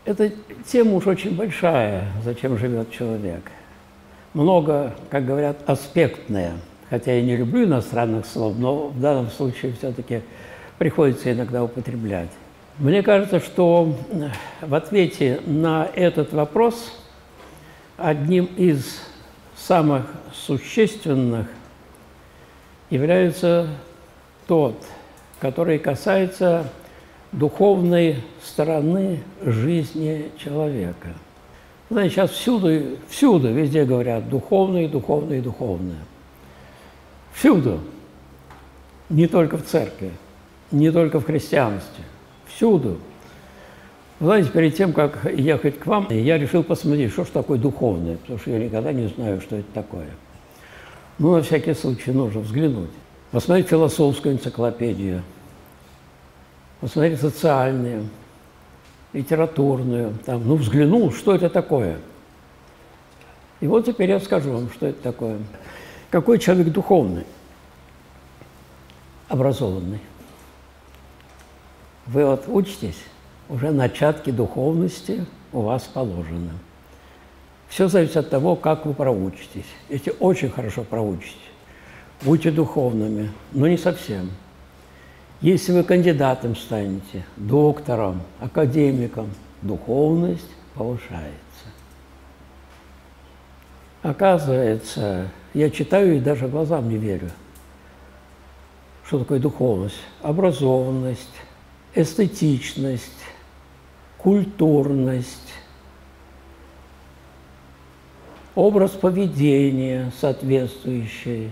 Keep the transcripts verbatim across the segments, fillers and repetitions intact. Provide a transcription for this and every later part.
Эта тема уж очень большая, зачем живет человек. Много, как говорят, аспектная. Хотя я не люблю иностранных слов, но в данном случае все-таки приходится иногда употреблять. Мне кажется, что в ответе на этот вопрос одним из самых существенных является тот, который касается духовной стороны жизни человека. Знаете, сейчас всюду, всюду, везде говорят духовное, духовное, духовное. Всюду. Не только в церкви, не только в христианстве. Всюду. Знаете, перед тем, как ехать к вам, я решил посмотреть, что же такое духовное, потому что я никогда не знаю, что это такое. Ну, на всякий случай нужно взглянуть. Посмотреть философскую энциклопедию, посмотреть социальную, литературную. Там, ну, взглянул, что это такое. И вот теперь я скажу вам, что это такое. Какой человек духовный, образованный? Вы вот учитесь, уже начатки духовности у вас положены. Все зависит от того, как вы проучитесь. Если очень хорошо проучитесь, будьте духовными, но не совсем. Если вы кандидатом станете, доктором, академиком, духовность повышается. Оказывается, я читаю и даже глазам не верю. Что такое духовность? Образованность, эстетичность, культурность, образ поведения соответствующий.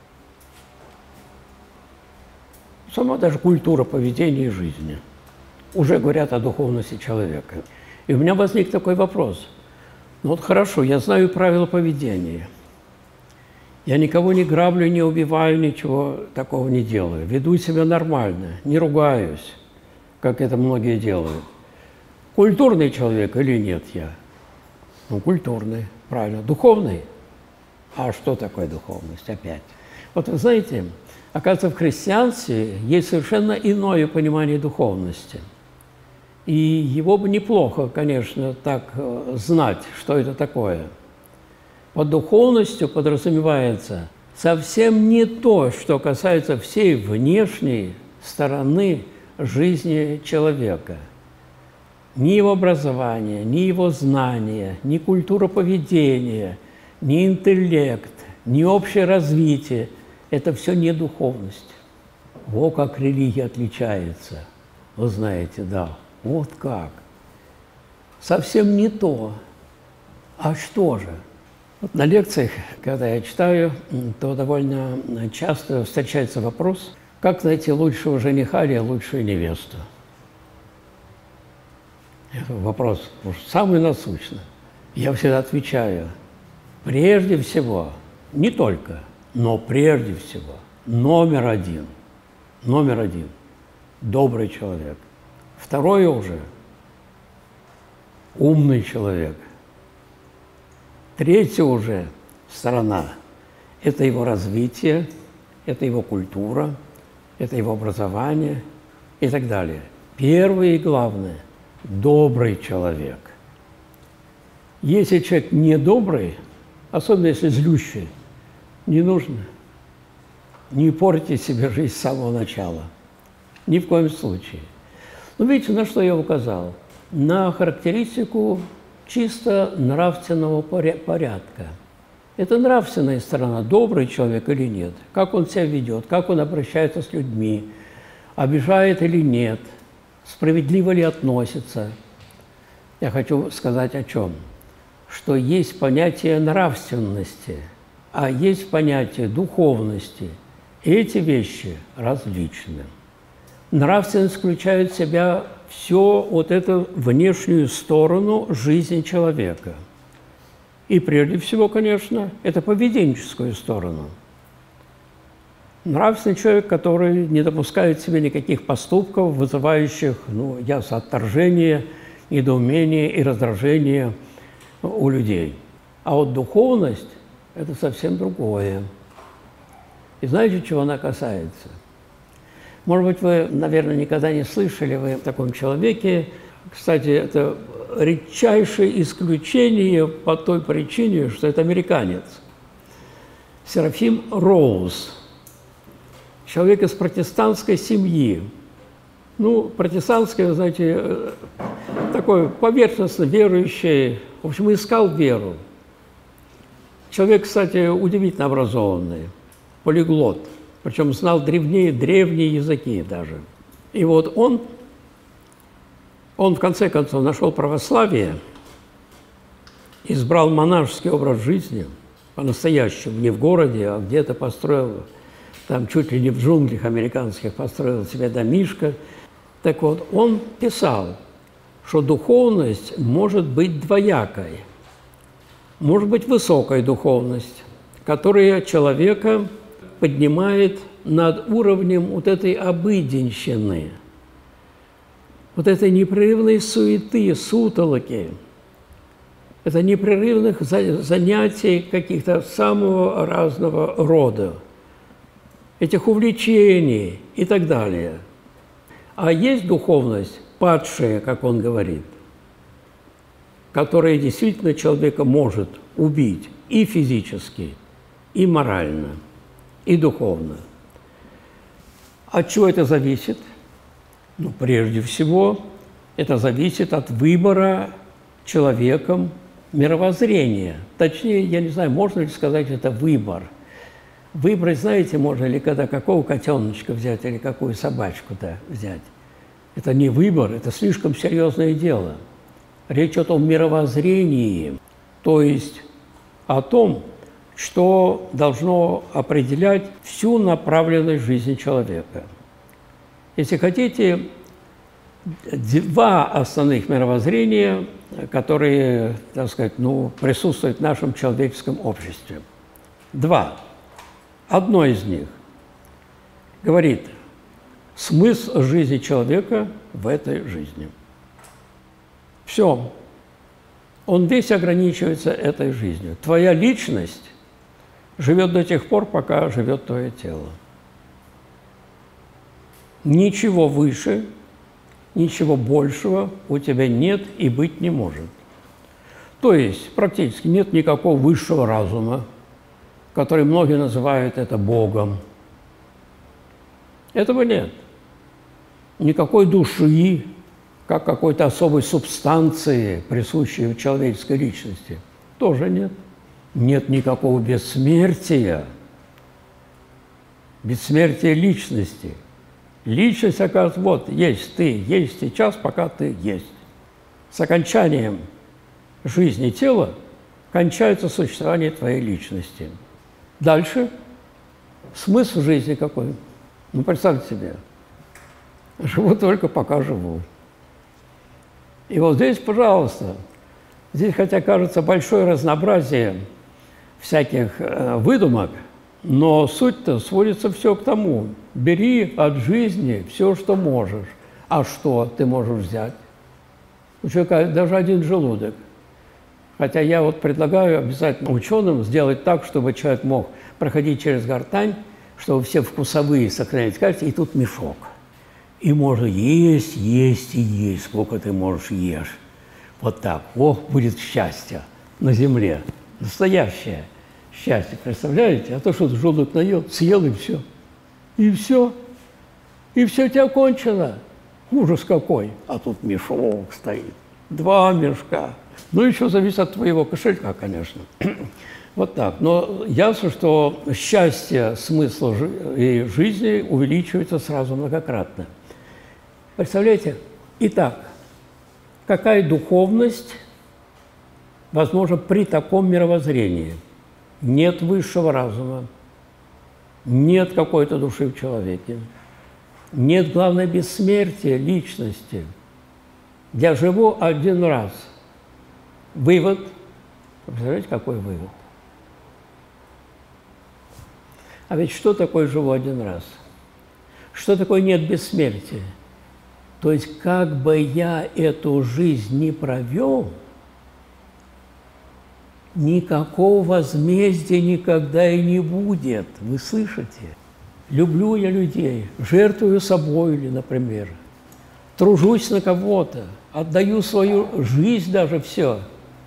Сама даже культура поведения и жизни. Уже говорят о духовности человека. И у меня возник такой вопрос. Ну вот хорошо, я знаю правила поведения. Я никого не граблю, не убиваю, ничего такого не делаю. Веду себя нормально, не ругаюсь, как это многие делают. Культурный человек или нет я? Ну, культурный, правильно. Духовный? А что такое духовность опять? Вот вы знаете, оказывается, в христианстве есть совершенно иное понимание духовности. И его бы неплохо, конечно, так знать, что это такое. Под духовностью подразумевается совсем не то, что касается всей внешней стороны жизни человека. Ни его образования, ни его знания, ни культура поведения, ни интеллект, ни общее развитие – это все не духовность. Во как религия отличается. Вы знаете, да, вот как. Совсем не то. А что же? Вот на лекциях, когда я читаю, то довольно часто встречается вопрос, как найти лучшего жениха или лучшую невесту. Это вопрос самый насущный. Я всегда отвечаю, прежде всего, не только, но прежде всего, номер один, номер один – добрый человек. Второе уже – умный человек. Третья уже сторона – это его развитие, это его культура, это его образование и так далее. Первое и главное – добрый человек. Если человек недобрый, особенно если злющий, не нужно. Не портите себе жизнь с самого начала. Ни в коем случае. Но видите, на что я указал? На характеристику чисто нравственного порядка. Это нравственная сторона, добрый человек или нет, как он себя ведет, как он обращается с людьми, обижает или нет, справедливо ли относится. Я хочу сказать о чем? Что есть понятие нравственности, а есть понятие духовности. И эти вещи различны. Нравственность включает в себя всю вот эту внешнюю сторону жизни человека. И прежде всего, конечно, это поведенческую сторону. Нравственный человек, который не допускает в себе никаких поступков, вызывающих, ну, ясно, отторжение, недоумение и раздражение у людей. А вот духовность – это совсем другое. И знаете, чего она касается? Может быть, вы, наверное, никогда не слышали вы о таком человеке. Кстати, это редчайшее исключение по той причине, что это американец. Серафим Роуз, человек из протестантской семьи. Ну, протестантская, знаете, такой поверхностно верующий, в общем, искал веру. Человек, кстати, удивительно образованный, полиглот, причем знал древние, древние языки даже. И вот он, он в конце концов нашел православие, избрал монашеский образ жизни по-настоящему, не в городе, а где-то построил, там чуть ли не в джунглях американских построил себе домишко. Так вот, он писал, что духовность может быть двоякой. Может быть высокая духовность, которая человека поднимает над уровнем вот этой обыденщины, вот этой непрерывной суеты, сутолоки, это непрерывных занятий каких-то самого разного рода, этих увлечений и так далее. А есть духовность падшая, как он говорит, которая действительно человека может убить и физически, и морально, и духовно. От чего это зависит? Ну, прежде всего, это зависит от выбора человеком мировоззрения. Точнее, я не знаю, можно ли сказать, это выбор. Выбрать, знаете, можно ли, когда какого котеночка взять или какую собачку-то взять. Это не выбор, это слишком серьезное дело. Речь идет о мировоззрении, то есть о том, что должно определять всю направленность жизни человека. Если хотите, два основных мировоззрения, которые, так сказать, ну, присутствуют в нашем человеческом обществе. Два. Одно из них говорит смысл жизни человека в этой жизни. Все. Он весь ограничивается этой жизнью. Твоя личность живет до тех пор, пока живет твое тело. Ничего выше, ничего большего у тебя нет и быть не может. То есть практически нет никакого высшего разума, который многие называют это Богом. Этого нет. Никакой души, как какой-то особой субстанции, присущей человеческой личности, тоже нет. Нет никакого бессмертия, бессмертия личности. Личность, оказывается, вот, есть ты, есть сейчас, пока ты есть. С окончанием жизни тела кончается существование твоей личности. Дальше смысл жизни какой? Ну, представьте себе, живу только пока живу. И вот здесь, пожалуйста, здесь, хотя кажется большое разнообразие всяких э, выдумок, но суть-то сводится все к тому: бери от жизни все, что можешь. А что ты можешь взять? У человека даже один желудок. Хотя я вот предлагаю обязательно ученым сделать так, чтобы человек мог проходить через гортань, чтобы все вкусовые сохранять качество, и тут мешок. И можно есть, есть и есть, сколько ты можешь ешь. Вот так. Ох, будет счастье на земле. Настоящее счастье, представляете? А то, что желудок наел, съел и все. И все. И все у тебя кончено. Ужас какой. А тут мешок стоит. Два мешка. Ну, еще зависит от твоего кошелька, конечно. Вот так. Но ясно, что счастье, смысл и жизни увеличивается сразу многократно. Представляете? Итак, какая духовность возможна при таком мировоззрении? Нет высшего разума, нет какой-то души в человеке, нет, главное, бессмертия личности. Я живу один раз. Вывод. Представляете, какой вывод? А ведь что такое «живу один раз»? Что такое «нет бессмертия»? То есть, как бы я эту жизнь не провел, никакого возмездия никогда и не будет. Вы слышите? Люблю я людей, жертвую собой, например. тружусь на кого-то, отдаю свою жизнь даже, все.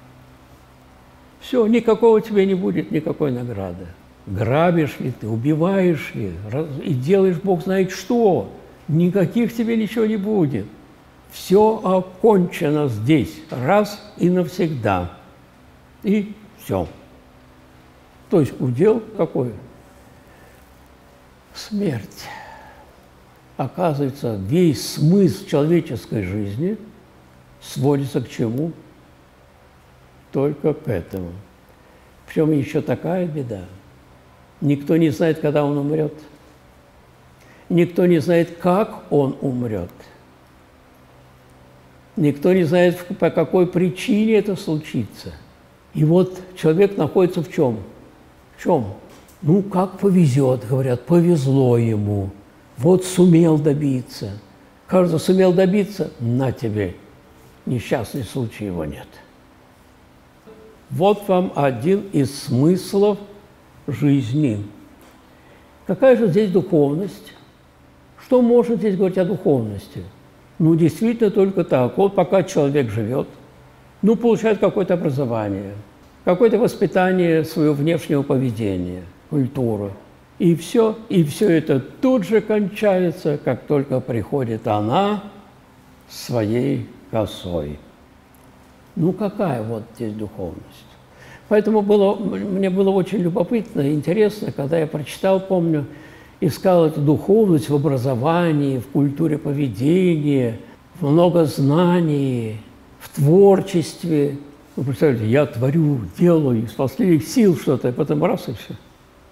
Все, никакого тебе не будет, никакой награды. Грабишь ли ты, убиваешь ли, и делаешь Бог знает что, никаких тебе ничего не будет. Все окончено здесь, раз и навсегда. И все. То есть удел какой? Смерть. Оказывается, весь смысл человеческой жизни сводится к чему? Только к этому. Причем еще такая беда. Никто не знает, когда он умрет. Никто не знает, как он умрет. Никто не знает, по какой причине это случится. И вот человек находится в чем? В чем? Ну, как повезет, говорят, повезло ему. Вот сумел добиться. Кажется, сумел добиться, на тебе. Несчастный случай, его нет. Вот вам один из смыслов жизни. Какая же здесь духовность? Что можно здесь говорить о духовности? Ну, действительно, только так. Вот пока человек живет, ну, получает какое-то образование, какое-то воспитание своего внешнего поведения, культуру. И все, и все это тут же кончается, как только приходит она своей косой. Ну, какая вот здесь духовность? Поэтому было, мне было очень любопытно и интересно, когда я прочитал, помню, искал эту духовность в образовании, в культуре поведения, в многознании, в творчестве. Вы представляете, я творю, делаю из последних сил что-то, и потом раз и все.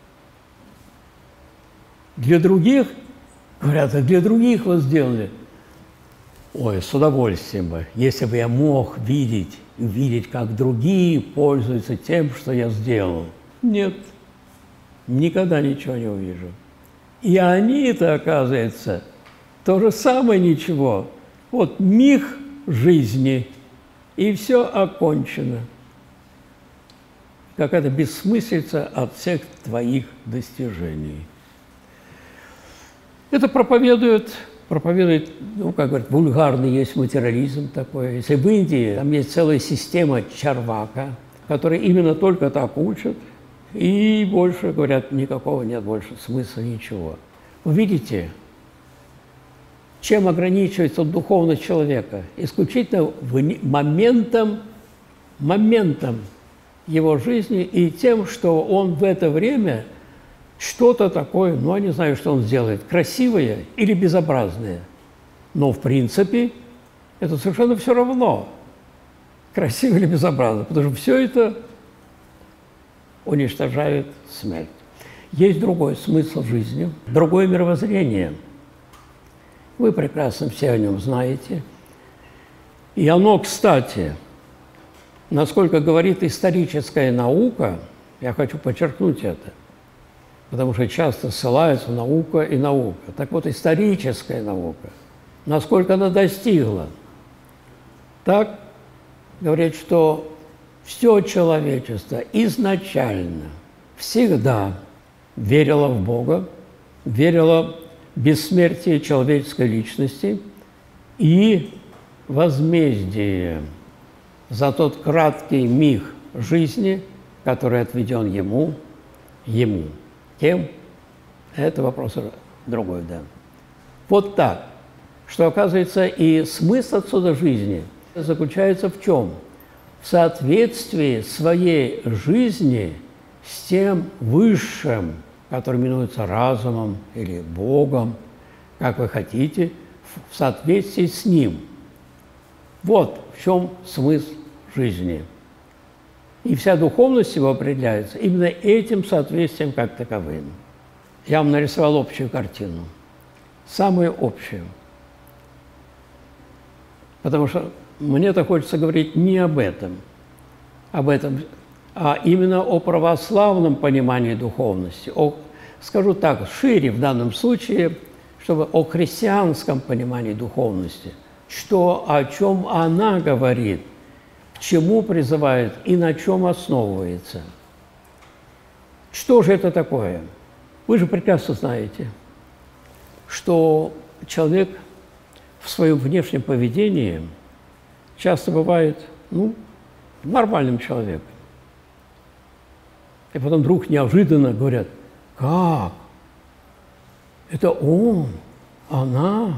Для других, говорят, а для других вы сделали. Ой, с удовольствием бы, если бы я мог видеть, увидеть, как другие пользуются тем, что я сделал. Нет, никогда ничего не увижу. И они-то, оказывается, то же самое ничего. Вот миг жизни, и все окончено. Какая-то бессмыслица от всех твоих достижений. Это проповедует, проповедует, ну, как говорят, вульгарный есть материализм такой. Если в Индии, там есть целая система чарвака, которые именно только так учат, и больше, говорят, никакого нет больше смысла, ничего. Вы видите, чем ограничивается духовность человека? Исключительно моментом, моментом его жизни и тем, что он в это время что-то такое, ну, я не знаю, что он сделает, красивое или безобразное. Но, в принципе, это совершенно все равно, красиво или безобразно, потому что все это уничтожает смерть. Есть другой смысл жизни, другое мировоззрение. Вы прекрасно все о нем знаете. И оно, кстати, насколько говорит историческая наука, я хочу подчеркнуть это, потому что часто ссылаются наука и наука. Так вот, историческая наука, насколько она достигла, так говорит, что все человечество изначально, всегда верило в Бога, верило в бессмертие человеческой личности и возмездие за тот краткий миг жизни, который отведен ему, ему. Кем? Это вопрос другой, да. Вот так, что, оказывается, и смысл отсюда жизни заключается в чем? В соответствии своей жизни с тем высшим, который именуется разумом или Богом, как вы хотите, в соответствии с ним. Вот в чем смысл жизни. И вся духовность его определяется именно этим соответствием как таковым. Я вам нарисовал общую картину, самую общую. Потому что мне-то хочется говорить не об этом, об этом, а именно о православном понимании духовности. О, скажу так, шире в данном случае, чтобы о христианском понимании духовности, что, о чем она говорит, к чему призывает и на чем основывается. Что же это такое? Вы же прекрасно знаете, что человек в своем внешнем поведении часто бывает, ну, нормальным человеком. И потом вдруг неожиданно говорят: как? Это он, она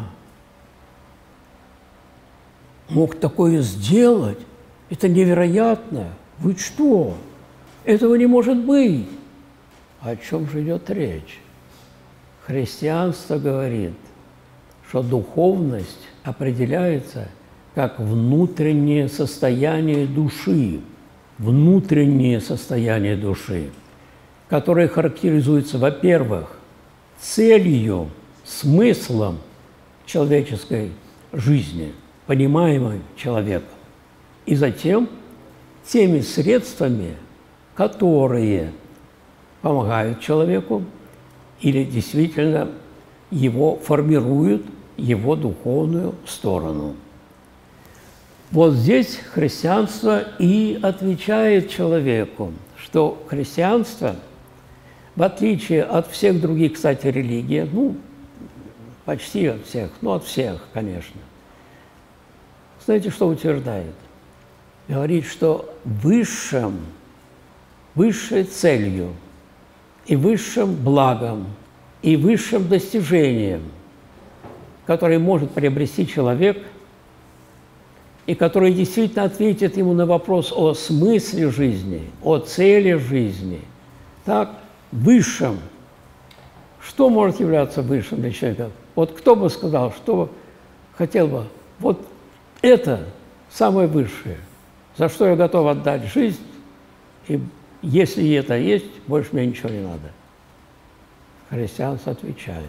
мог такое сделать? Это невероятно. Вы что? Этого не может быть. О чем же идет речь? Христианство говорит, что духовность определяется как внутреннее состояние души, внутреннее состояние души, которое характеризуется, во-первых, целью, смыслом человеческой жизни, понимаемой человеком, и затем теми средствами, которые помогают человеку или действительно его формируют, его духовную сторону. Вот здесь христианство и отвечает человеку, что христианство, в отличие от всех других, кстати, религий, ну, почти от всех, ну, от всех, конечно, знаете, что утверждает? Говорит, что высшим, высшей целью и высшим благом, и высшим достижением, которое может приобрести человек, и который действительно ответит ему на вопрос о смысле жизни, о цели жизни. Так, высшим. Что может являться высшим для человека? Вот кто бы сказал, что хотел бы, вот это самое высшее, за что я готов отдать жизнь, и если это есть, больше мне ничего не надо. Христианство отвечает.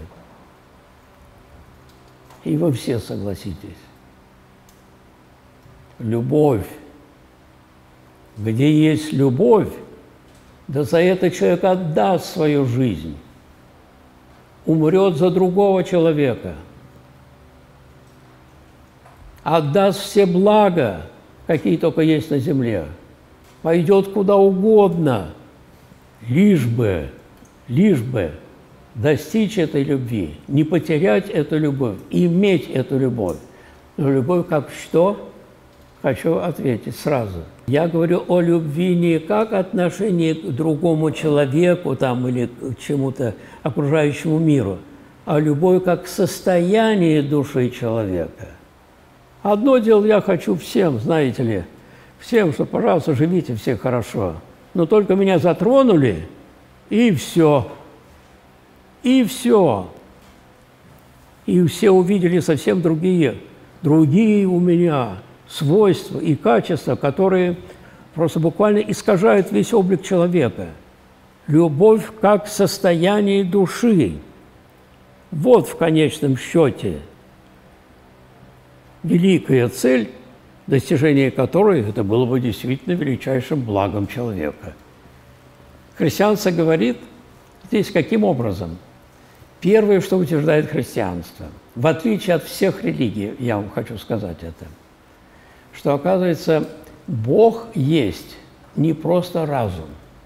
И вы все согласитесь. Любовь. Где есть любовь, да за это человек отдаст свою жизнь, умрет за другого человека, отдаст все блага, какие только есть на земле, пойдет куда угодно, лишь бы, лишь бы достичь этой любви, не потерять эту любовь, иметь эту любовь. Но любовь как что? Хочу ответить сразу. Я говорю о любви не как отношении к другому человеку там, или к чему-то окружающему миру, а любовь как состояние души человека. Одно дело я хочу всем, знаете ли, всем, что, пожалуйста, живите все хорошо. Но только меня затронули, и все. И все. И все увидели совсем другие, другие у меня свойства и качества, которые просто буквально искажают весь облик человека. Любовь как состояние души. Вот в конечном счете великая цель, достижение которой это было бы действительно величайшим благом человека. Христианство говорит здесь каким образом? Первое, что утверждает христианство, в отличие от всех религий, я вам хочу сказать это, что, оказывается, Бог есть не просто разум.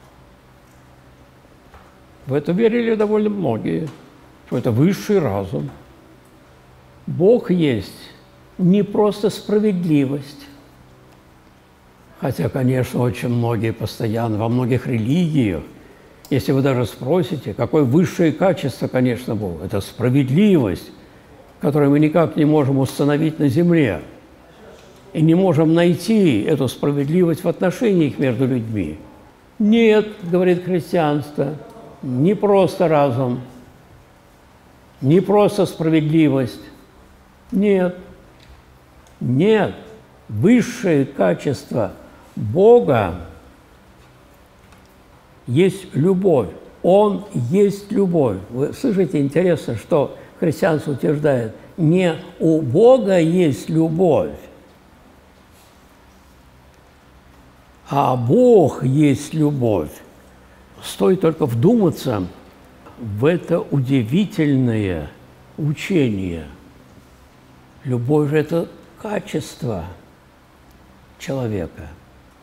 В это верили довольно многие, что это высший разум. Бог есть не просто справедливость. Хотя, конечно, очень многие постоянно, во многих религиях, если вы даже спросите, какое высшее качество, конечно, Бог, это справедливость, которую мы никак не можем установить на земле. И не можем найти эту справедливость в отношениях между людьми. Нет, говорит христианство, не просто разум, не просто справедливость. Нет, нет, высшее качество Бога есть любовь. Он есть любовь. Вы слышите, интересно, что христианство утверждает, не у Бога есть любовь, а Бог есть любовь. Стоит только вдуматься в это удивительное учение. Любовь же – это качество человека,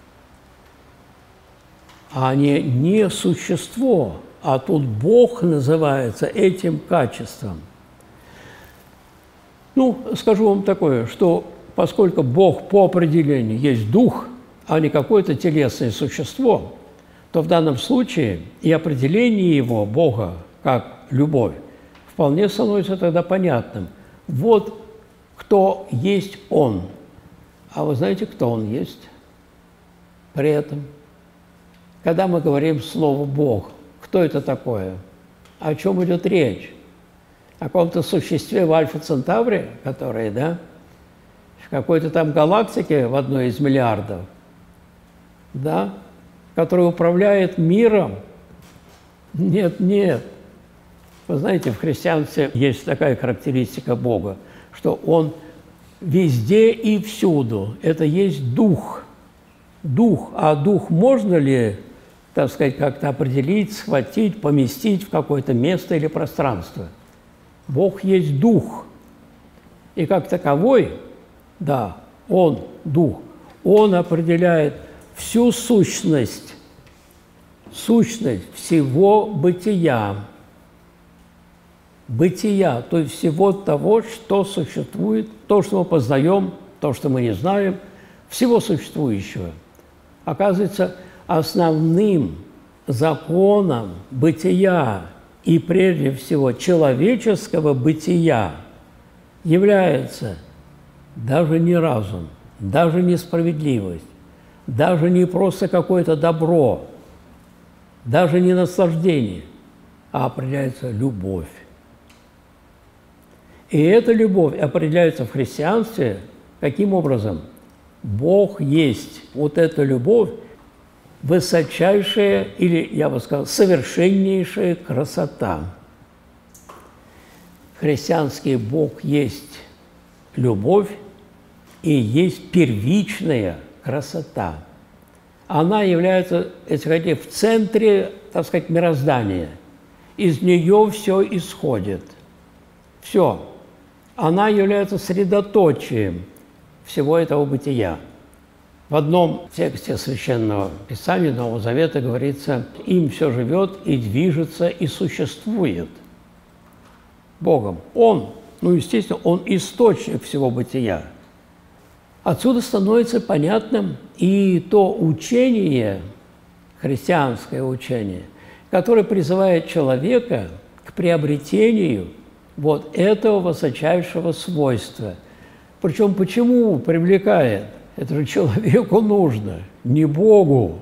а не, не существо, а тут Бог называется этим качеством. Ну, скажу вам такое, что поскольку Бог по определению есть дух, а не какое-то телесное существо, то в данном случае и определение его, Бога, как любовь, вполне становится тогда понятным. Вот кто есть Он. А вы знаете, кто Он есть? При этом, когда мы говорим слово «Бог», кто это такое? О чем идет речь? О каком-то существе в Альфа-Центавре, которое, да, в какой-то там галактике в одной из миллиардов, да, который управляет миром? Нет, нет. Вы знаете, в христианстве есть такая характеристика Бога, что Он везде и всюду. Это есть Дух. Дух. А Дух можно ли, так сказать, как-то определить, схватить, поместить в какое-то место или пространство? Бог есть Дух. И как таковой, да, Он Дух. Он определяет всю сущность, сущность всего бытия. Бытия, то есть всего того, что существует, то, что мы познаем, то, что мы не знаем, всего существующего. Оказывается, основным законом бытия и прежде всего человеческого бытия является даже не разум, даже не справедливость, даже не просто какое-то добро, даже не наслаждение, а определяется любовь. И эта любовь определяется в христианстве каким образом? Бог есть. Вот эта любовь высочайшая, или, я бы сказал, совершеннейшая красота. Христианский Бог есть любовь и есть первичная красота. Она является, если хотите, в центре, так сказать, мироздания. Из нее все исходит. Все. Она является средоточием всего этого бытия. В одном тексте Священного Писания Нового Завета говорится: «Им все живет и движется и существует». Богом. Он, ну, естественно, Он источник всего бытия. Отсюда становится понятным и то учение, христианское учение, которое призывает человека к приобретению вот этого высочайшего свойства. Причем почему привлекает? Это же человеку нужно, не Богу.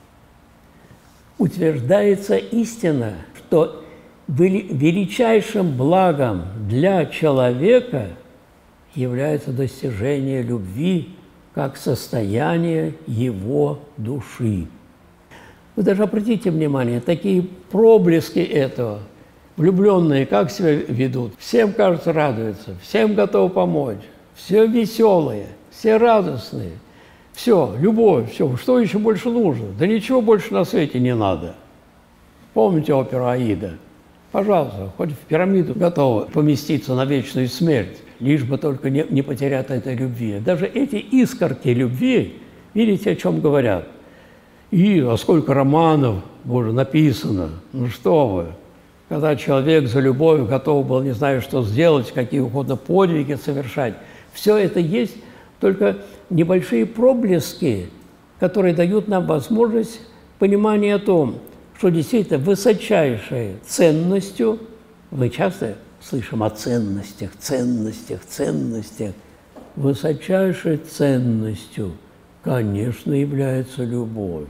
Утверждается истина, что величайшим благом для человека является достижение любви как состояние его души. Вы даже обратите внимание, такие проблески этого. Влюбленные как себя ведут? Всем, кажется, радуются, всем готовы помочь, все веселые, все радостные, все, любовь, все. Что еще больше нужно? Да ничего больше на свете не надо. Помните оперу «Аида»? Пожалуйста, хоть в пирамиду готовы поместиться на вечную смерть, лишь бы только не, не потерять этой любви. Даже эти искорки любви, видите, о чем говорят? И а сколько романов, Боже, написано. Ну что вы? Когда человек за любовь готов был, не знаю, что сделать, какие угодно подвиги совершать. Все это есть, только небольшие проблески, которые дают нам возможность понимания о том, что действительно высочайшей ценностью, мы часто слышим о ценностях, ценностях, ценностях, высочайшей ценностью, конечно, является любовь.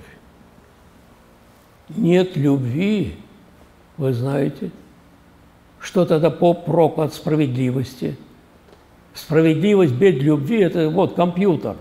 Нет любви, вы знаете, что тогда прок от справедливости? Справедливость без любви – это вот компьютер,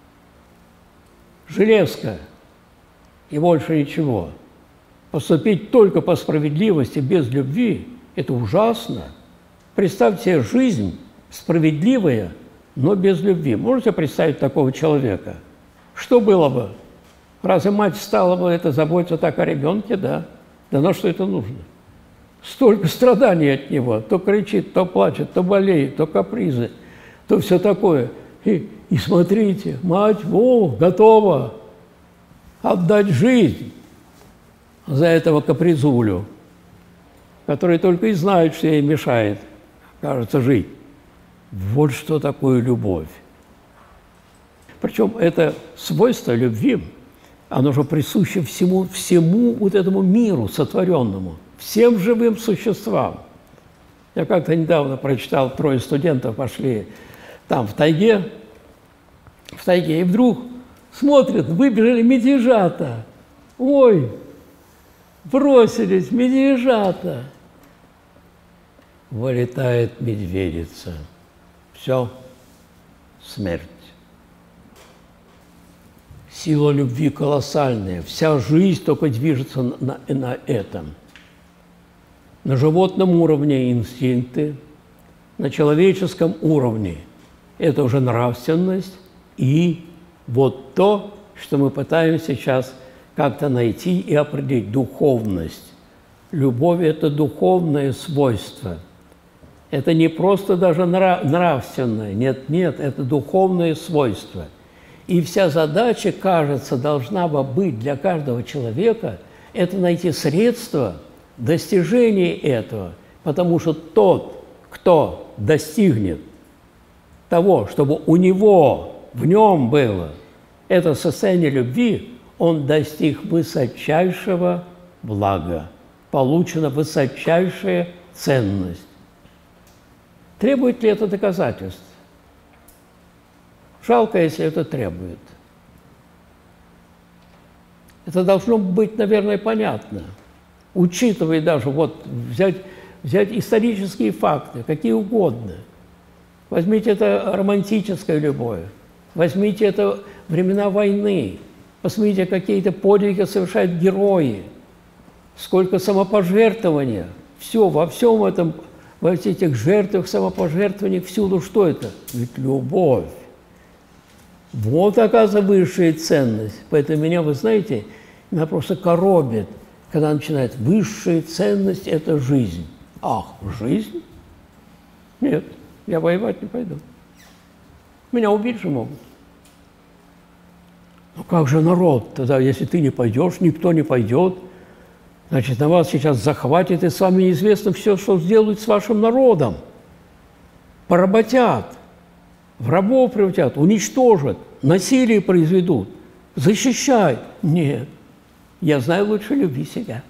железка и больше ничего. Поступить только по справедливости без любви – это ужасно. Представьте себе жизнь справедливая, но без любви. Можете представить такого человека? Что было бы? Разве мать стала бы это заботиться так о ребенке? Да. Да на что это нужно? Столько страданий от него. То кричит, то плачет, то болеет, то капризы, то все такое. И, и смотрите, мать, о, готова отдать жизнь за этого капризулю, который только и знает, что ей мешает, кажется, жить. Вот что такое любовь. Причем это свойство любви, оно же присуще всему, всему вот этому миру сотворенному, всем живым существам. Я как-то недавно прочитал, трое студентов пошли там в тайге, в тайге, и вдруг смотрят, выбежали медвежата. Ой, бросились медвежата. Вылетает медведица. Все, смерть. Сила любви колоссальная. Вся жизнь только движется на, на этом. На животном уровне инстинкты, на человеческом уровне это уже нравственность и вот то, что мы пытаемся сейчас как-то найти и определить, духовность. Любовь – это духовное свойство. Это не просто даже нравственное, нет-нет, это духовное свойство. И вся задача, кажется, должна бы быть для каждого человека – это найти средства достижения этого, потому что тот, кто достигнет того, чтобы у него, в нем было это состояние любви, он достиг высочайшего блага, получена высочайшая ценность. Требует ли это доказательств? Жалко, если это требует. Это должно быть, наверное, понятно. Учитывая даже, вот, взять, взять исторические факты, какие угодно. Возьмите это романтическая любовь, возьмите это времена войны, посмотрите, какие-то подвиги совершают герои, сколько самопожертвования, все, во всем этом, во всех этих жертвах, самопожертвованиях, всюду что это? Ведь любовь. Вот, оказывается, высшая ценность. Поэтому меня, вы знаете, меня просто коробит, когда начинает высшая ценность – это жизнь. Ах, жизнь? Нет, я воевать не пойду. Меня убить же могут. Ну как же народ тогда, если ты не пойдешь, никто не пойдет, значит, на вас сейчас захватит, и с вами неизвестно все, что сделают с вашим народом. Поработят, в рабов превратят, уничтожат, насилие произведут, защищают. Нет, я знаю, лучше люби себя.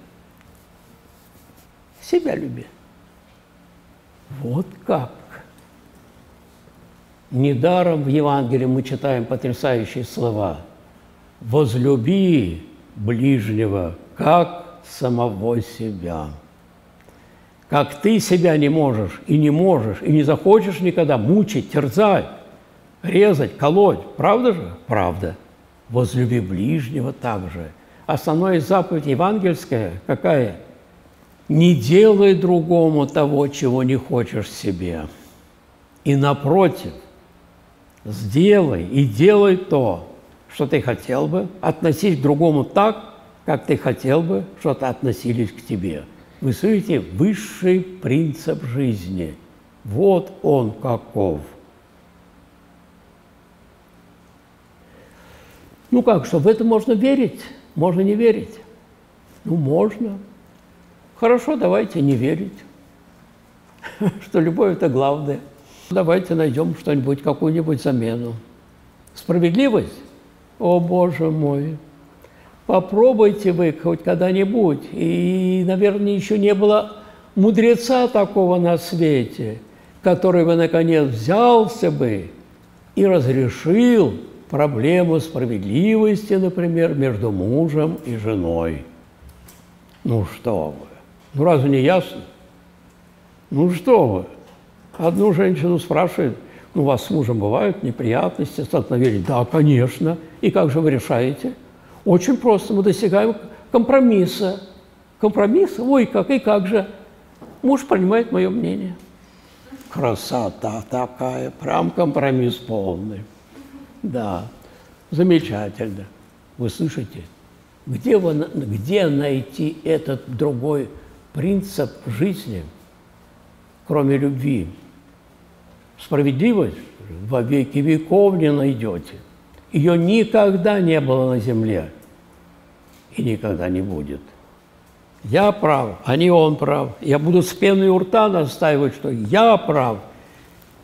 Себя люби. Вот как. Недаром в Евангелии мы читаем потрясающие слова. «Возлюби ближнего, как самого себя». Как ты себя не можешь и не можешь, и не захочешь никогда мучить, терзать, резать, колоть. Правда же? Правда. Возлюби ближнего также. Основная заповедь евангельская какая? Не делай другому того, чего не хочешь себе. И напротив, сделай и делай то, что ты хотел бы, относись к другому так, как ты хотел бы, чтобы относились к тебе. Вы слышите, высший принцип жизни. Вот он каков. Ну как, что в это можно верить, можно не верить? Ну, можно. Хорошо, давайте не верить, что любовь – это главное. Давайте найдем что-нибудь, какую-нибудь замену. Справедливость? О, Боже мой! Попробуйте вы хоть когда-нибудь, и, наверное, еще не было мудреца такого на свете, который бы, наконец, взялся бы и разрешил проблему справедливости, например, между мужем и женой. Ну что вы? Ну разве не ясно? Ну что вы? Одну женщину спрашивают, ну у вас с мужем бывают неприятности, столкновения? Да, конечно. И как же вы решаете? Очень просто, мы достигаем компромисса. Компромисс? Ой, как и как же. Муж принимает мое мнение. Красота такая, прям компромисс полный. Да, замечательно. Вы слышите? Где, вы, где найти этот другой принцип жизни, кроме любви? Справедливость во веки веков не найдете. Ее никогда не было на земле и никогда не будет. Я прав, а не он прав. Я буду с пеной у рта настаивать, что я прав.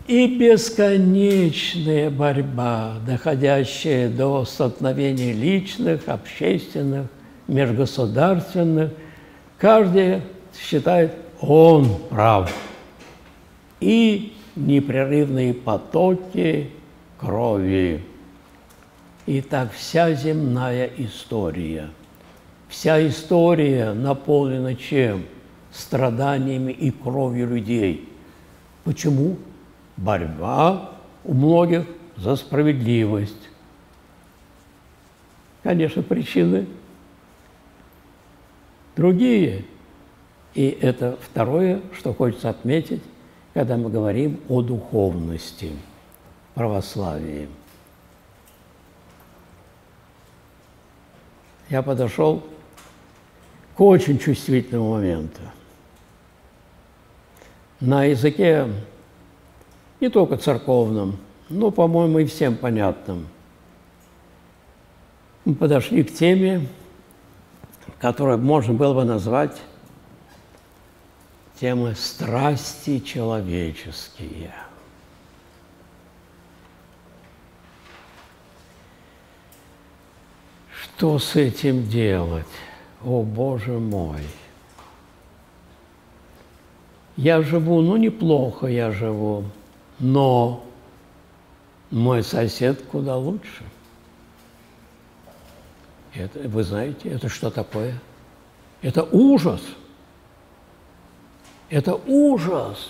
и бесконечная борьба, доходящая до столкновений личных, общественных, межгосударственных. Каждый считает, он прав. И непрерывные потоки крови. И так вся земная история. Вся история наполнена чем? Страданиями и кровью людей. Почему? Борьба у многих за справедливость. Конечно, причины другие. И это второе, что хочется отметить, когда мы говорим о духовности, православии. Я подошел к очень чувствительному моменту. На языке не только церковном, но, по-моему, и всем понятном. Мы подошли к теме, которую можно было бы назвать темой страсти человеческие. Что с этим делать? О, Боже мой! Я живу, ну, неплохо я живу, но мой сосед куда лучше. Это, вы знаете, это что такое? Это ужас. Это ужас.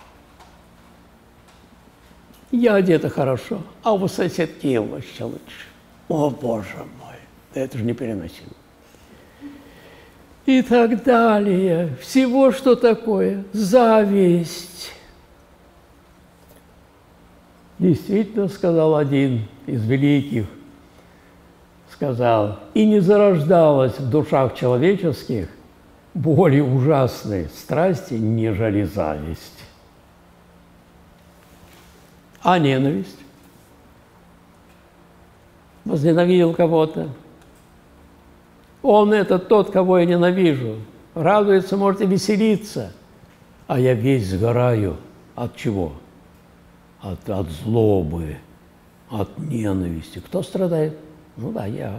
Я одета хорошо, а у соседки еще лучше. О, Боже мой, это же непереносимо. И так далее. Всего, что такое? Зависть. Действительно, сказал один из великих, сказал, и не зарождалась в душах человеческих более ужасной страсти, нежели зависть. А ненависть? Возненавидел кого-то. Он это тот, кого я ненавижу. Радуется, может и веселиться. А я весь сгораю. От чего? От, от злобы, от ненависти. Кто страдает? Ну да, я.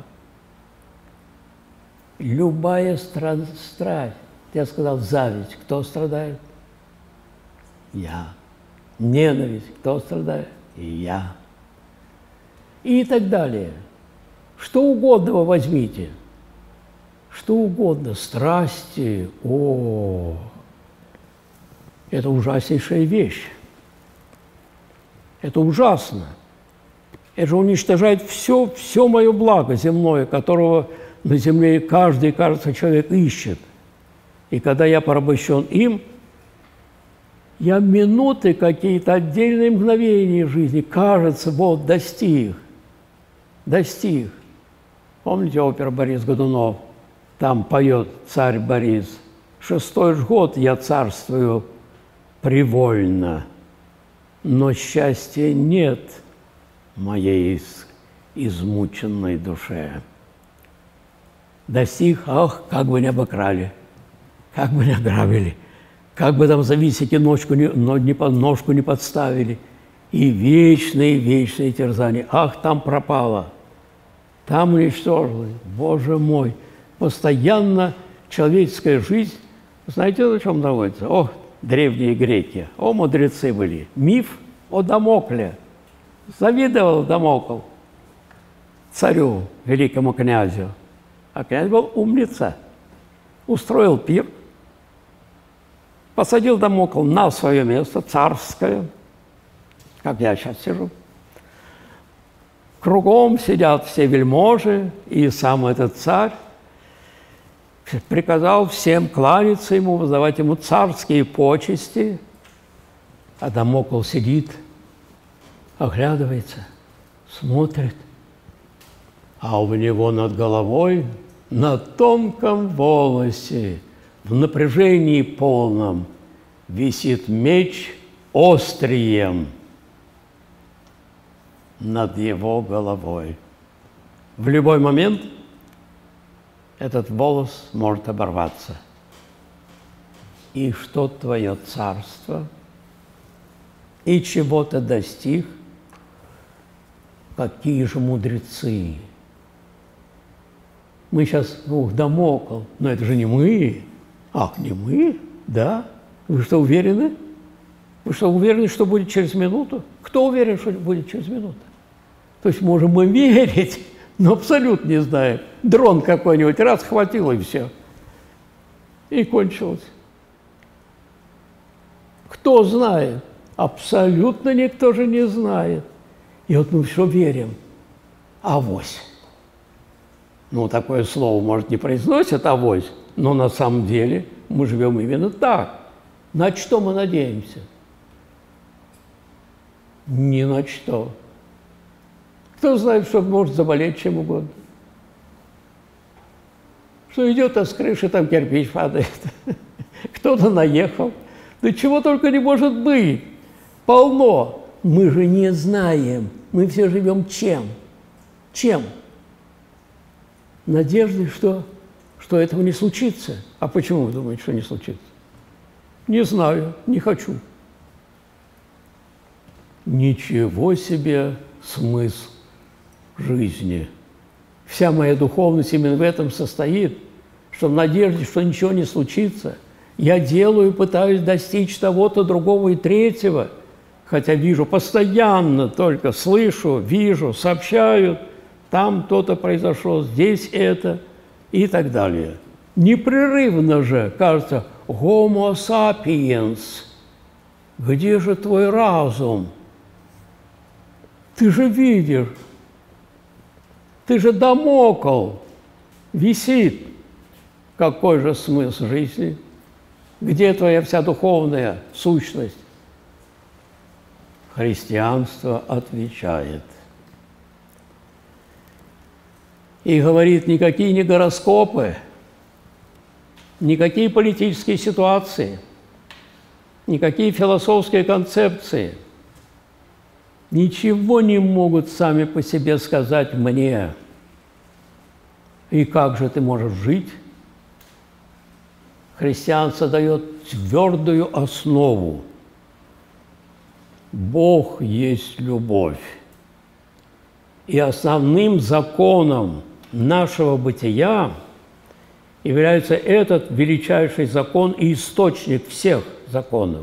Любая стра- страсть. Я сказал, зависть. Кто страдает? Я. Ненависть. Кто страдает? И я. И так далее. Что угодно вы возьмите. Что угодно. Страсти. О, это ужаснейшая вещь. Это ужасно. Это же уничтожает все, все мое благо земное, которого на земле каждый, кажется, человек ищет. И когда я порабощен им, я минуты какие-то, отдельные мгновения жизни, кажется, вот, достиг, достиг. Помните оперу Борис Годунов? Там поет царь Борис. Шестой ж год я царствую привольно, но счастья нет моей измученной душе. Достиг, ах, как бы не обокрали, как бы не ограбили, как бы там зависите ножку не, ножку не подставили. И вечные, вечные терзания. Ах, там пропало, там уничтожилось. Боже мой, постоянно человеческая жизнь, знаете, на чем наводится? О, древние греки, о, мудрецы были. Миф о Дамокле. Завидовал Дамокл царю, великому князю. А князь был умница. Устроил пир, посадил Дамокл на свое место, царское, как я сейчас сижу. Кругом сидят все вельможи, и сам этот царь приказал всем кланяться ему, воздавать ему царские почести. А Дамокл сидит, оглядывается, смотрит, а у него над головой, на тонком волосе, в напряжении полном, висит меч острием над его головой. В любой момент этот волос может оборваться. И что твое царство? и чего-то достиг. Какие же мудрецы! Мы сейчас, ух, Дамокл, но это же не мы. Ах, не мы? Да? Вы что, уверены? Вы что, уверены, что будет через минуту? Кто уверен, что будет через минуту? То есть можем мы верить, но абсолютно не знаем. Дрон какой-нибудь раз хватило, и все. И кончилось. Кто знает? Абсолютно никто же не знает. И вот мы все верим. Авось. Ну, такое слово, может, не произносят авось, но на самом деле мы живем именно так. На что мы надеемся? Ни на что. Кто знает, что может заболеть чем угодно? Что идет, а с крыши там кирпич падает. Кто-то наехал. Да чего только не может быть. Полно. Мы же не знаем. Мы все живем чем? Чем? Надеждой, что, что этого не случится. А почему вы думаете, что не случится? Не знаю, не хочу. Ничего себе смысл жизни. Вся моя духовность именно в этом состоит, что в надежде, что ничего не случится, я делаю, пытаюсь достичь того-то, другого и третьего, хотя вижу постоянно, только слышу, вижу, сообщают, там то-то произошло, здесь это и так далее. Непрерывно же, кажется, Homo sapiens, где же твой разум? Ты же видишь, ты же Дамокл, висит. Какой же смысл жизни? Где твоя вся духовная сущность? Христианство отвечает. И говорит, никакие не гороскопы, никакие политические ситуации, никакие философские концепции ничего не могут сами по себе сказать мне. И как же ты можешь жить? Христианство дает твердую основу. Бог есть любовь. И основным законом нашего бытия является этот величайший закон и источник всех законов.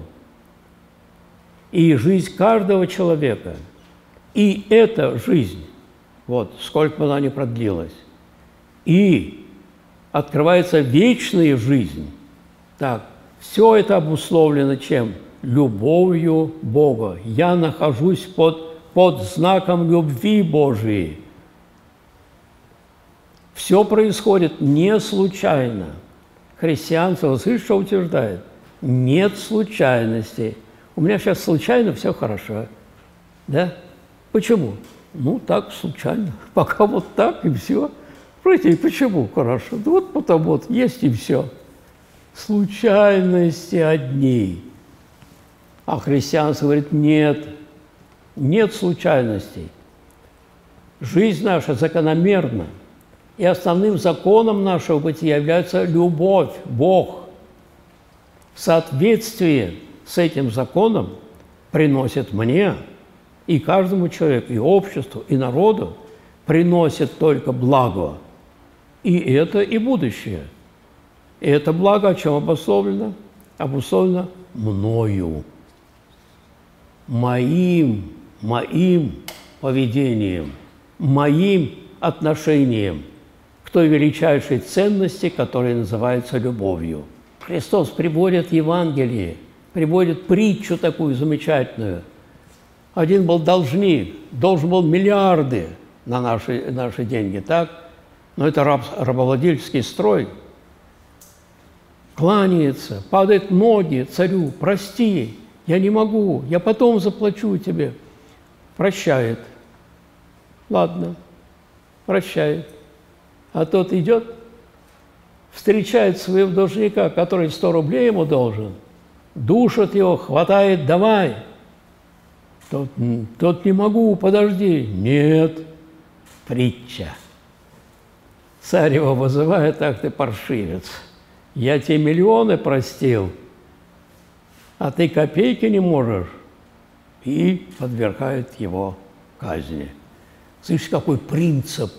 И жизнь каждого человека, и эта жизнь, вот сколько бы она ни продлилась, и открывается вечная жизнь. Так, все это обусловлено чем? Любовью Бога. Я нахожусь под, под знаком любви Божией. Все происходит не случайно. Христианство, слышите, что утверждает? Нет случайностей. У меня сейчас случайно все хорошо. Да? Почему? Ну, так, случайно. Пока вот так, и все. Знаете, и почему хорошо? Да вот потому вот есть, и все. Случайности одни. А христианство говорит, нет, нет случайностей. Жизнь наша закономерна. И основным законом нашего бытия является любовь, Бог. Соответствие с этим законом приносит мне и каждому человеку, и обществу, и народу, приносит только благо. И это, и будущее. И это благо о чем обусловлено? Обусловлено мною. Моим, моим поведением, моим отношением к той величайшей ценности, которая называется любовью. Христос приводит Евангелие, приводит притчу такую замечательную. Один был должник, должен был миллиарды на наши, наши деньги, так? Но это раб, рабовладельческий строй. Кланяется, падает в ноги царю, прости, я не могу, я потом заплачу тебе. Прощает. Ладно, прощает. А тот идет, встречает своего должника, который сто рублей ему должен, душит его, хватает, давай. Тот, тот не могу, подожди. Нет, притча. Царь его вызывает, так ты паршивец. Я тебе миллионы простил, а ты копейки не можешь и подвергают его казни. Слышите, какой принцип,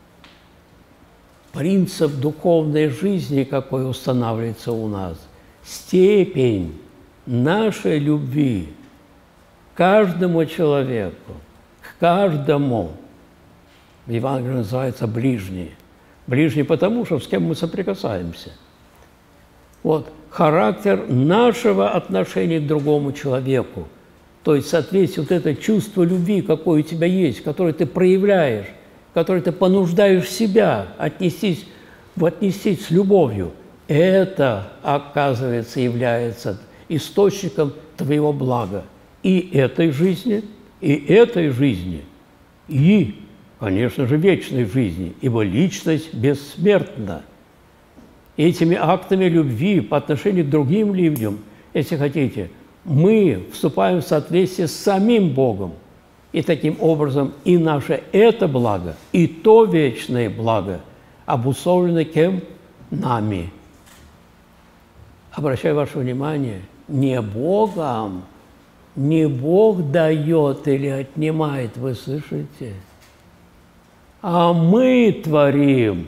принцип духовной жизни, какой устанавливается у нас. Степень нашей любви к каждому человеку, к каждому. В Евангелии называется ближний. Ближний потому, что с кем мы соприкасаемся. Вот характер нашего отношения к другому человеку. То есть, соответственно, вот это чувство любви, какое у тебя есть, которое ты проявляешь, которое ты понуждаешь себя отнестись, отнестись с любовью, это, оказывается, является источником твоего блага. И этой жизни, и этой жизни, и, конечно же, вечной жизни, ибо личность бессмертна. Этими актами любви по отношению к другим людям, если хотите, мы вступаем в соответствие с самим Богом. И таким образом и наше это благо, и то вечное благо обусловлено кем? Нами. Обращаю ваше внимание, не Богом, не Бог дает или отнимает, вы слышите? А мы творим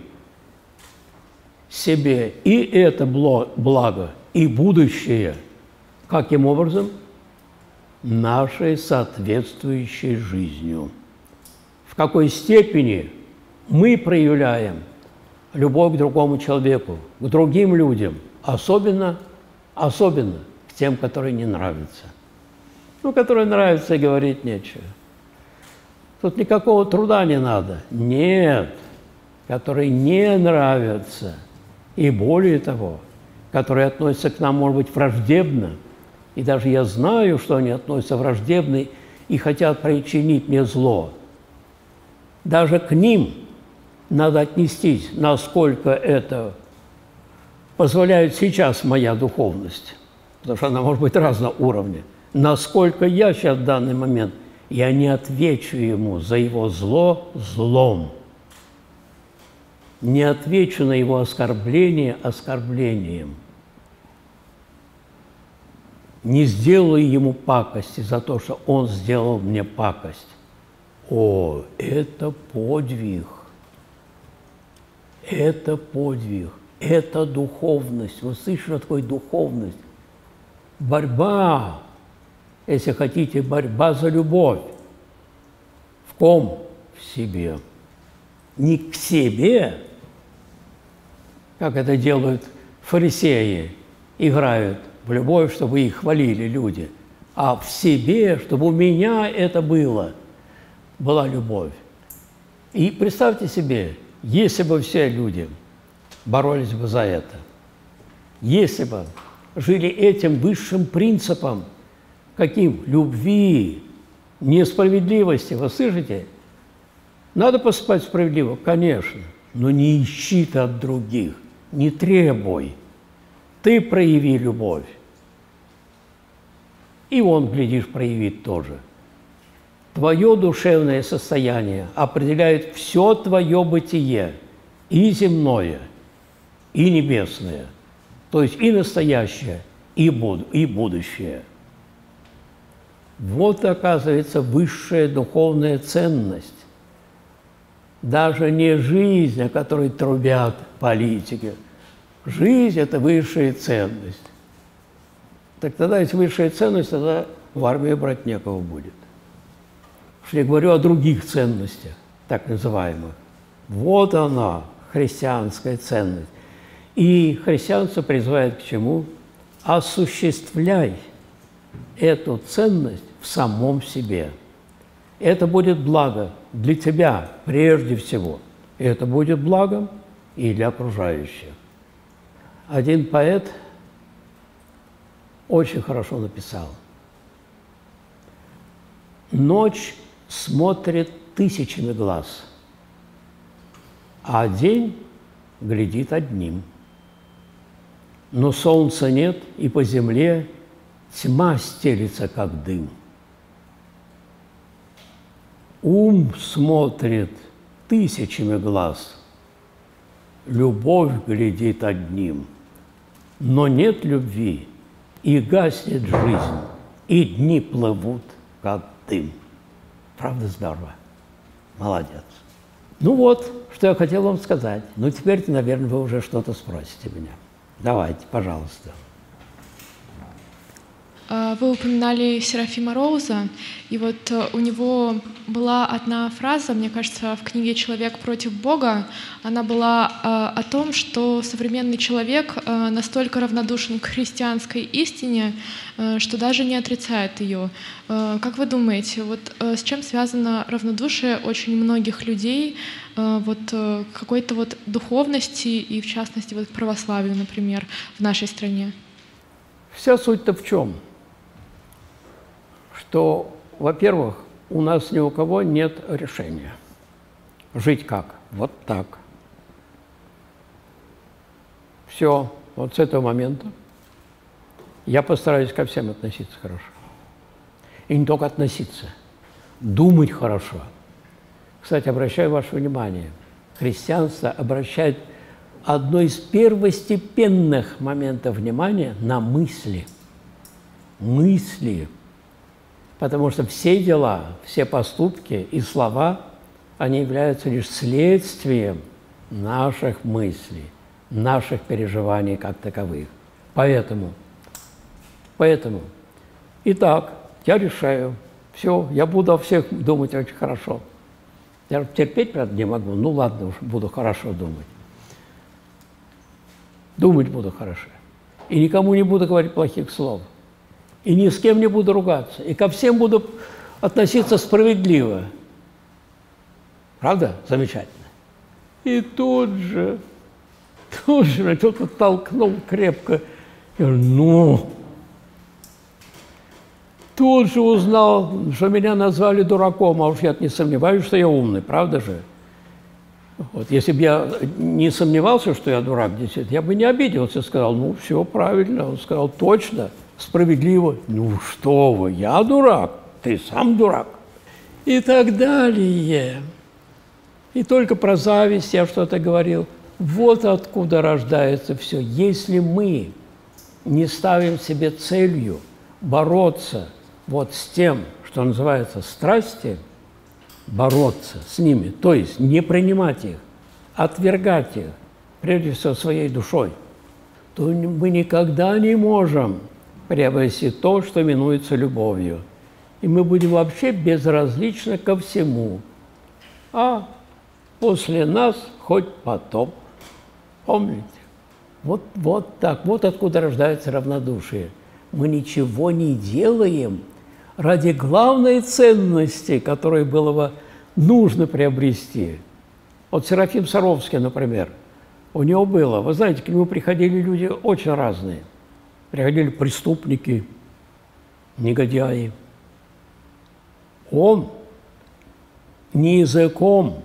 себе и это благо, и будущее. Каким образом? Нашей соответствующей жизнью. В какой степени мы проявляем любовь к другому человеку, к другим людям, особенно, особенно к тем, которые не нравятся. Ну, которые нравятся, и говорить нечего. Тут никакого труда не надо. Нет, которые не нравятся. И более того, которые относятся к нам, может быть, враждебно, и даже я знаю, что они относятся враждебно и хотят причинить мне зло. Даже к ним надо отнестись, насколько это позволяет сейчас моя духовность, потому что она может быть разного уровня. Насколько я сейчас в данный момент, я не отвечу ему за его зло злом. Не отвечу на его оскорбление оскорблением. Не сделаю ему пакости за то, что он сделал мне пакость. О, это подвиг. Это подвиг. Это духовность. Вы слышите, что такое духовность? Борьба, если хотите, борьба за любовь. В ком? В себе. Не к себе, как это делают фарисеи, играют в любовь, чтобы их хвалили люди, а в себе, чтобы у меня это было, была любовь. И представьте себе, если бы все люди боролись бы за это, если бы жили этим высшим принципом, каким? Любви, несправедливости, вы слышите? Надо поступать справедливо, конечно, но не ищи ты от других, не требуй. Ты прояви любовь. И он, глядишь, проявит тоже. Твое душевное состояние определяет все твое бытие, и земное, и небесное, то есть и настоящее, и, буд и будущее. Вот, оказывается, высшая духовная ценность. Даже не жизнь, о которой трубят политики. Жизнь – это высшая ценность. Так тогда, если высшая ценность, тогда в армию брать некого будет. Что я говорю о других ценностях, так называемых. Вот она, христианская ценность. И христианство призывает к чему? Осуществляй эту ценность в самом себе. Это будет благо для тебя прежде всего. Это будет благом и для окружающих. Один поэт очень хорошо написал. Ночь смотрит тысячами глаз, а день глядит одним. Но солнца нет, и по земле тьма стелится, как дым. Ум смотрит тысячами глаз, любовь глядит одним. Но нет любви, и гаснет жизнь, и дни плывут, как дым. Правда здорово? Молодец. Ну вот, что я хотел вам сказать. Ну теперь, наверное, вы уже что-то спросите меня. Давайте, пожалуйста. Вы упоминали Серафима Роуза, и вот у него была одна фраза, мне кажется, в книге «Человек против Бога». Она была о том, что современный человек настолько равнодушен к христианской истине, что даже не отрицает ее. Как вы думаете, вот с чем связано равнодушие очень многих людей вот к какой-то вот духовности и, в частности, вот к православию, например, в нашей стране? Вся суть-то в чем? Что, во-первых, у нас ни у кого нет решения. Жить как? Вот так. Все, вот с этого момента я постараюсь ко всем относиться хорошо. И не только относиться, думать хорошо. Кстати, обращаю ваше внимание, христианство обращает одно из первостепенных моментов внимания на мысли. Мысли. Потому что все дела, все поступки и слова, они являются лишь следствием наших мыслей, наших переживаний как таковых. Поэтому, поэтому, итак, я решаю, все, я буду о всех думать очень хорошо. Я терпеть, правда, не могу, ну ладно уж, буду хорошо думать. Думать буду хорошо. И никому не буду говорить плохих слов. И ни с кем не буду ругаться. И ко всем буду относиться справедливо. Правда? Замечательно. И тут же, тут же меня кто-то толкнул крепко. Я говорю, ну... Тут же узнал, что меня назвали дураком, а уж я не сомневаюсь, что я умный, правда же? Вот, если бы я не сомневался, что я дурак, действительно, я бы не обиделся, сказал, ну, все правильно. Он сказал, точно, справедливо. Ну, что вы, я дурак, ты сам дурак. И так далее. И только про зависть я что-то говорил. Вот откуда рождается все. Если мы не ставим себе целью бороться вот с тем, что называется страсти, бороться с ними, то есть не принимать их, отвергать их, прежде всего своей душой, то мы никогда не можем приобрести то, что именуется любовью. И мы будем вообще безразличны ко всему. А после нас хоть потоп. Помните? Вот, вот так, вот откуда рождается равнодушие. Мы ничего не делаем ради главной ценности, которую было бы нужно приобрести. Вот Серафим Саровский, например, у него было, вы знаете, к нему приходили люди очень разные. Приходили преступники, негодяи. Он не языком,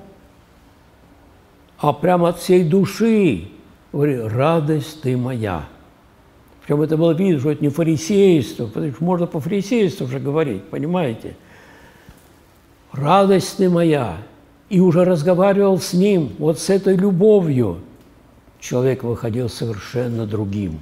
а прямо от всей души говорил, радость ты моя. Причем это было видно, что это не фарисейство, потому что можно по фарисейству уже говорить, понимаете? Радость ты моя. И уже разговаривал с ним, вот с этой любовью. Человек выходил совершенно другим.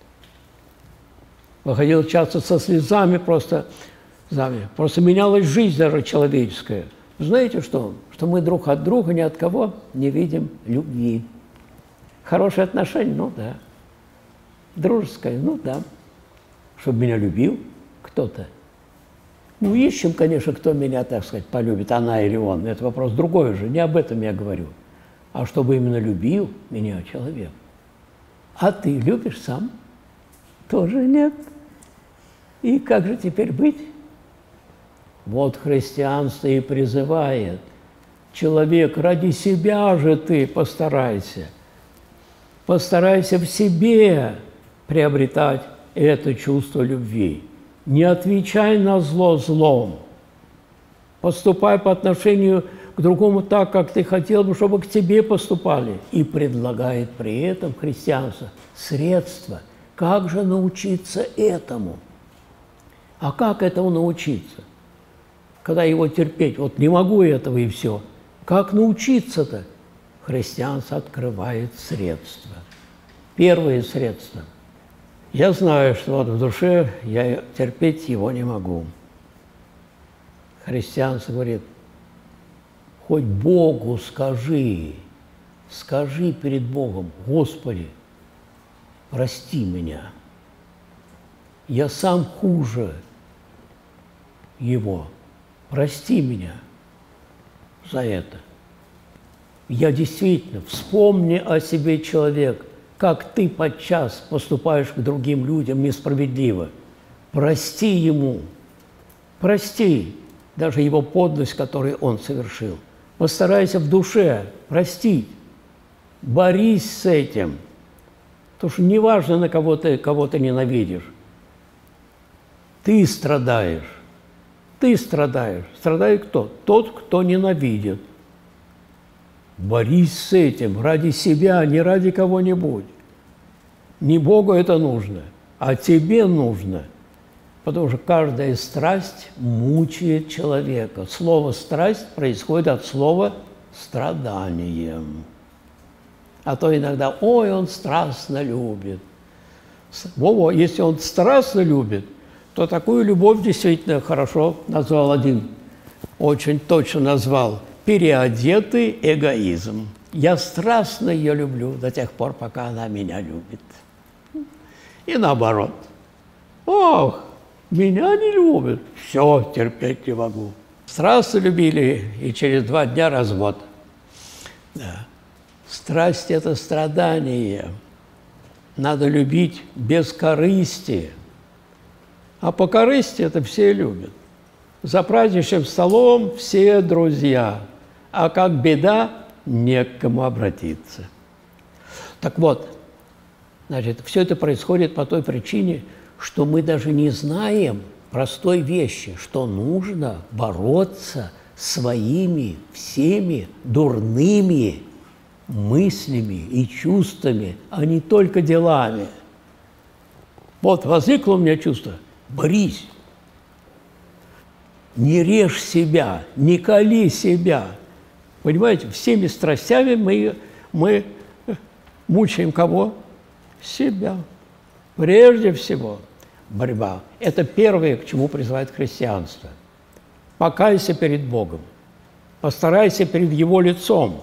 Выходил часто со слезами просто, просто менялась жизнь даже человеческая. Знаете что? Что мы друг от друга ни от кого не видим любви. Хорошие отношения, ну да. Дружеское, ну да. Чтобы меня любил кто-то. Ну, ищем, конечно, кто меня, так сказать, полюбит, она или он. Это вопрос другой уже, не об этом я говорю. А чтобы именно любил меня человек. А ты любишь сам? Тоже нет. И как же теперь быть? Вот христианство и призывает. Человек, ради себя же ты постарайся. Постарайся в себе приобретать это чувство любви. Не отвечай на зло злом. Поступай по отношению к другому так, как ты хотел бы, чтобы к тебе поступали. И предлагает при этом христианство средства. Как же научиться этому? А как этому научиться? Когда его терпеть, вот не могу этого и все. Как научиться-то? Христианство открывает средства. Первые средства. Я знаю, что вот в душе я терпеть его не могу. Христианство говорит, хоть Богу скажи, скажи перед Богом, Господи, прости меня. Я сам хуже Его. Прости меня за это. Я действительно, вспомни о себе, человек, как ты подчас поступаешь к другим людям несправедливо. Прости ему, прости даже его подлость, которую он совершил. Постарайся в душе простить, борись с этим. Потому что неважно, на кого ты, кого ты ненавидишь. Ты страдаешь. Ты страдаешь. Страдает кто? Тот, кто ненавидит. Борись с этим ради себя, не ради кого-нибудь. Не Богу это нужно, а тебе нужно. Потому что каждая страсть мучает человека. Слово «страсть» происходит от слова «страдание». А то иногда «ой, он страстно любит». Вова, если он страстно любит, то такую любовь действительно хорошо назвал один, очень точно назвал переодетый эгоизм. Я страстно ее люблю до тех пор, пока она меня любит. И наоборот. Ох, меня не любят, все, терпеть не могу. Страстно любили, и через два дня развод. Да. Страсть – это страдание. Надо любить без корысти. А по корысти это все любят. За праздничным столом все друзья, а как беда, не к кому обратиться. Так вот, значит, все это происходит по той причине, что мы даже не знаем простой вещи, что нужно бороться своими всеми дурными мыслями и чувствами, а не только делами. Вот возникло у меня чувство – борись. Не режь себя, не кали себя. Понимаете, всеми страстями мы, мы мучаем кого? Себя. Прежде всего, борьба. Это первое, к чему призывает христианство. Покайся перед Богом. Постарайся перед Его лицом.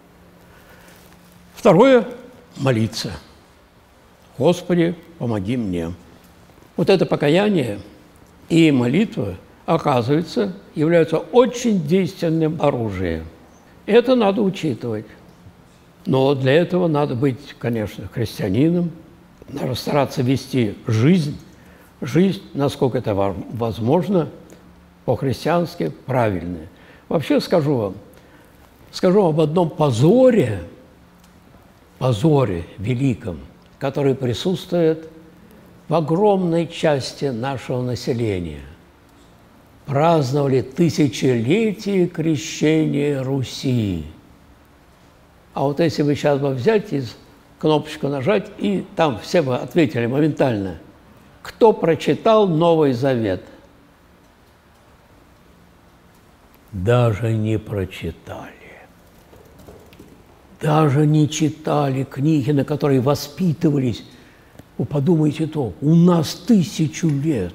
Второе – молиться. Господи, помоги мне. Вот это покаяние и молитва, оказывается, являются очень действенным оружием. Это надо учитывать. Но для этого надо быть, конечно, христианином. Надо стараться вести жизнь, жизнь, насколько это возможно, по-христиански правильная. Вообще скажу вам, скажу об одном позоре, позоре великом, который присутствует в огромной части нашего населения. Праздновали тысячелетие крещения Руси. А вот если вы сейчас бы взять и кнопочку нажать, и там все бы ответили моментально, кто прочитал Новый Завет? Даже не прочитали. Даже не читали книги, на которые воспитывались. Вы подумайте то, у нас тысячу лет.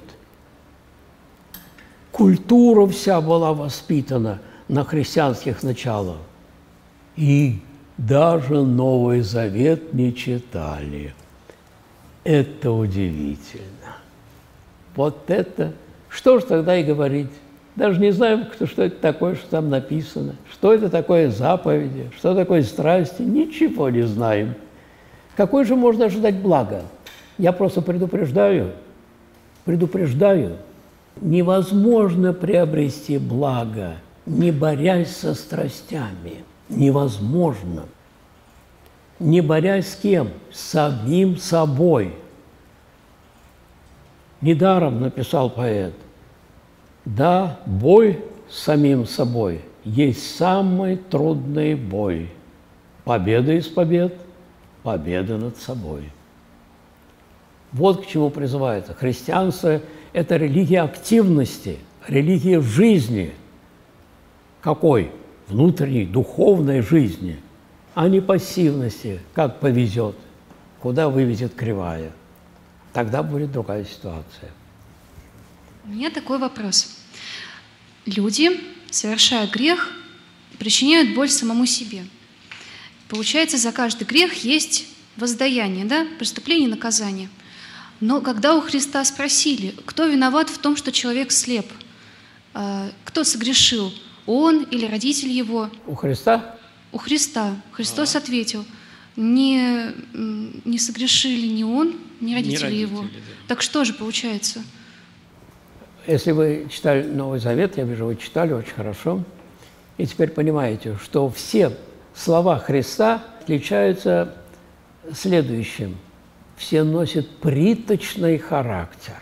Культура вся была воспитана на христианских началах. И даже Новый Завет не читали. Это удивительно. Вот это, что же тогда и говорить? Даже не знаем, что это такое, что там написано. Что это такое заповеди, что такое страсти. Ничего не знаем. Какое же можно ожидать блага? Я просто предупреждаю, предупреждаю. Невозможно приобрести благо, не борясь со страстями. Невозможно. Не борясь с кем? С самим собой. Недаром написал поэт. Да, бой с самим собой есть самый трудный бой. Победа из побед, победа над собой. Вот к чему призывается. Христианство – это религия активности, религия жизни. Какой? Внутренней, духовной жизни, а не пассивности, как повезет, куда вывезет кривая. Тогда будет другая ситуация. У меня такой вопрос. люди совершают грех, причиняют боль самому себе. Получается, за каждый грех есть воздаяние, да? Преступление и наказание. Но когда у Христа спросили, кто виноват в том, что человек слеп, кто согрешил, он или родитель его? У Христа? У Христа. Христос а. ответил, не, не согрешили ни он, ни родители, ни родители его. Да. Так что же получается? Если вы читали Новый Завет, я вижу, вы читали очень хорошо, и теперь понимаете, что все слова Христа отличаются следующим. Все носят приточный характер.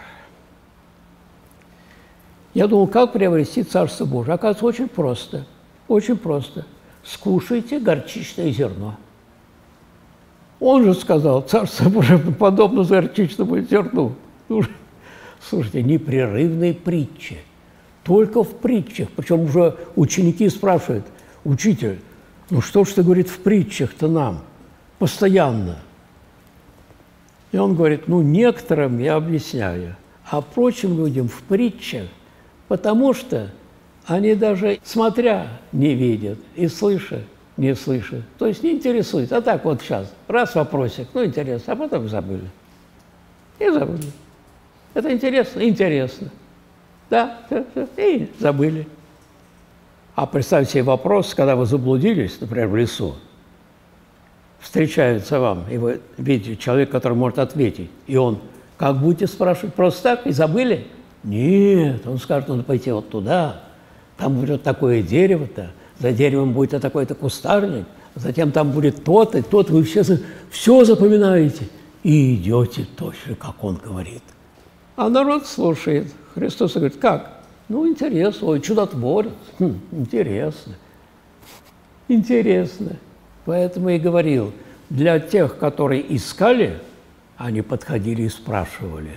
Я думал, как приобрести Царство Божие? Оказывается, очень просто. Очень просто. Скушайте горчичное зерно. Он же сказал, Царство Божие подобно горчичному зерну. Слушайте, непрерывные притчи. Только в притчах. Причем уже ученики спрашивают, учитель, ну что ж ты, говорит, в притчах-то нам постоянно? И он говорит, ну некоторым я объясняю, а прочим людям в притчах, потому что они даже смотря не видят и слыша не слышат. То есть не интересуют. А так вот сейчас, раз вопросик, ну интересно, а потом забыли. И забыли. Это интересно? Интересно. Да, и забыли. А представьте себе вопрос, когда вы заблудились, например, в лесу, встречается вам, и вы видите человека, который может ответить, и он, как будете спрашивать, просто так, и забыли? Нет, он скажет, надо пойти вот туда, там будет такое дерево-то, за деревом будет такой-то кустарник, затем там будет тот и тот, вы все, все запоминаете и идете точно, как он говорит. А народ слушает. Христос говорит, как? Ну, интересно, ой, чудотворец, хм, интересно, интересно. Поэтому и говорил, для тех, которые искали, они подходили и спрашивали.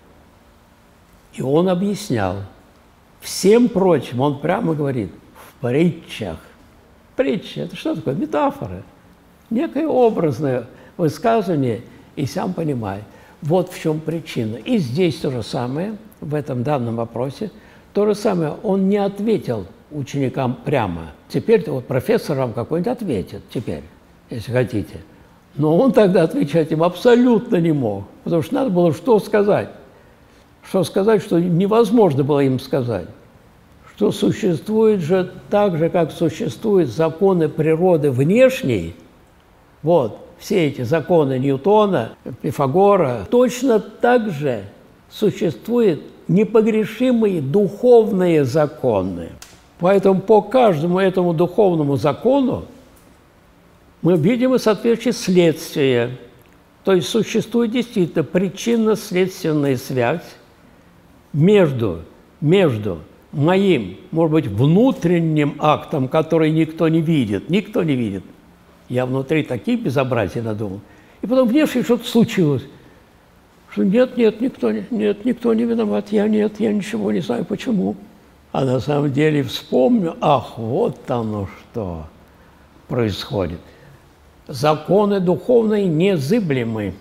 И он объяснял. Всем прочим, он прямо говорит, в притчах. Притча – это что такое? Метафора. Некое образное высказывание, и сам понимает. Вот в чем причина. И здесь то же самое, в этом данном вопросе, то же самое. Он не ответил ученикам прямо. Теперь вот профессор вам какой-нибудь ответит, теперь, если хотите. Но он тогда отвечать им абсолютно не мог, потому что надо было что сказать. Что сказать, что невозможно было им сказать. Что существует же так же, как существуют законы природы внешней, вот, все эти законы Ньютона, Пифагора, точно так же существуют непогрешимые духовные законы. Поэтому по каждому этому духовному закону мы видим и соответствующее следствие. То есть существует действительно причинно-следственная связь между, между моим, может быть, внутренним актом, который никто не видит, никто не видит. Я внутри такие безобразия надумал. И потом внешне что-то случилось. Что нет, нет, никто не, нет, никто не виноват, я нет, я ничего не знаю, почему. А на самом деле вспомню, ах, вот оно что происходит. Законы духовные незыблемы.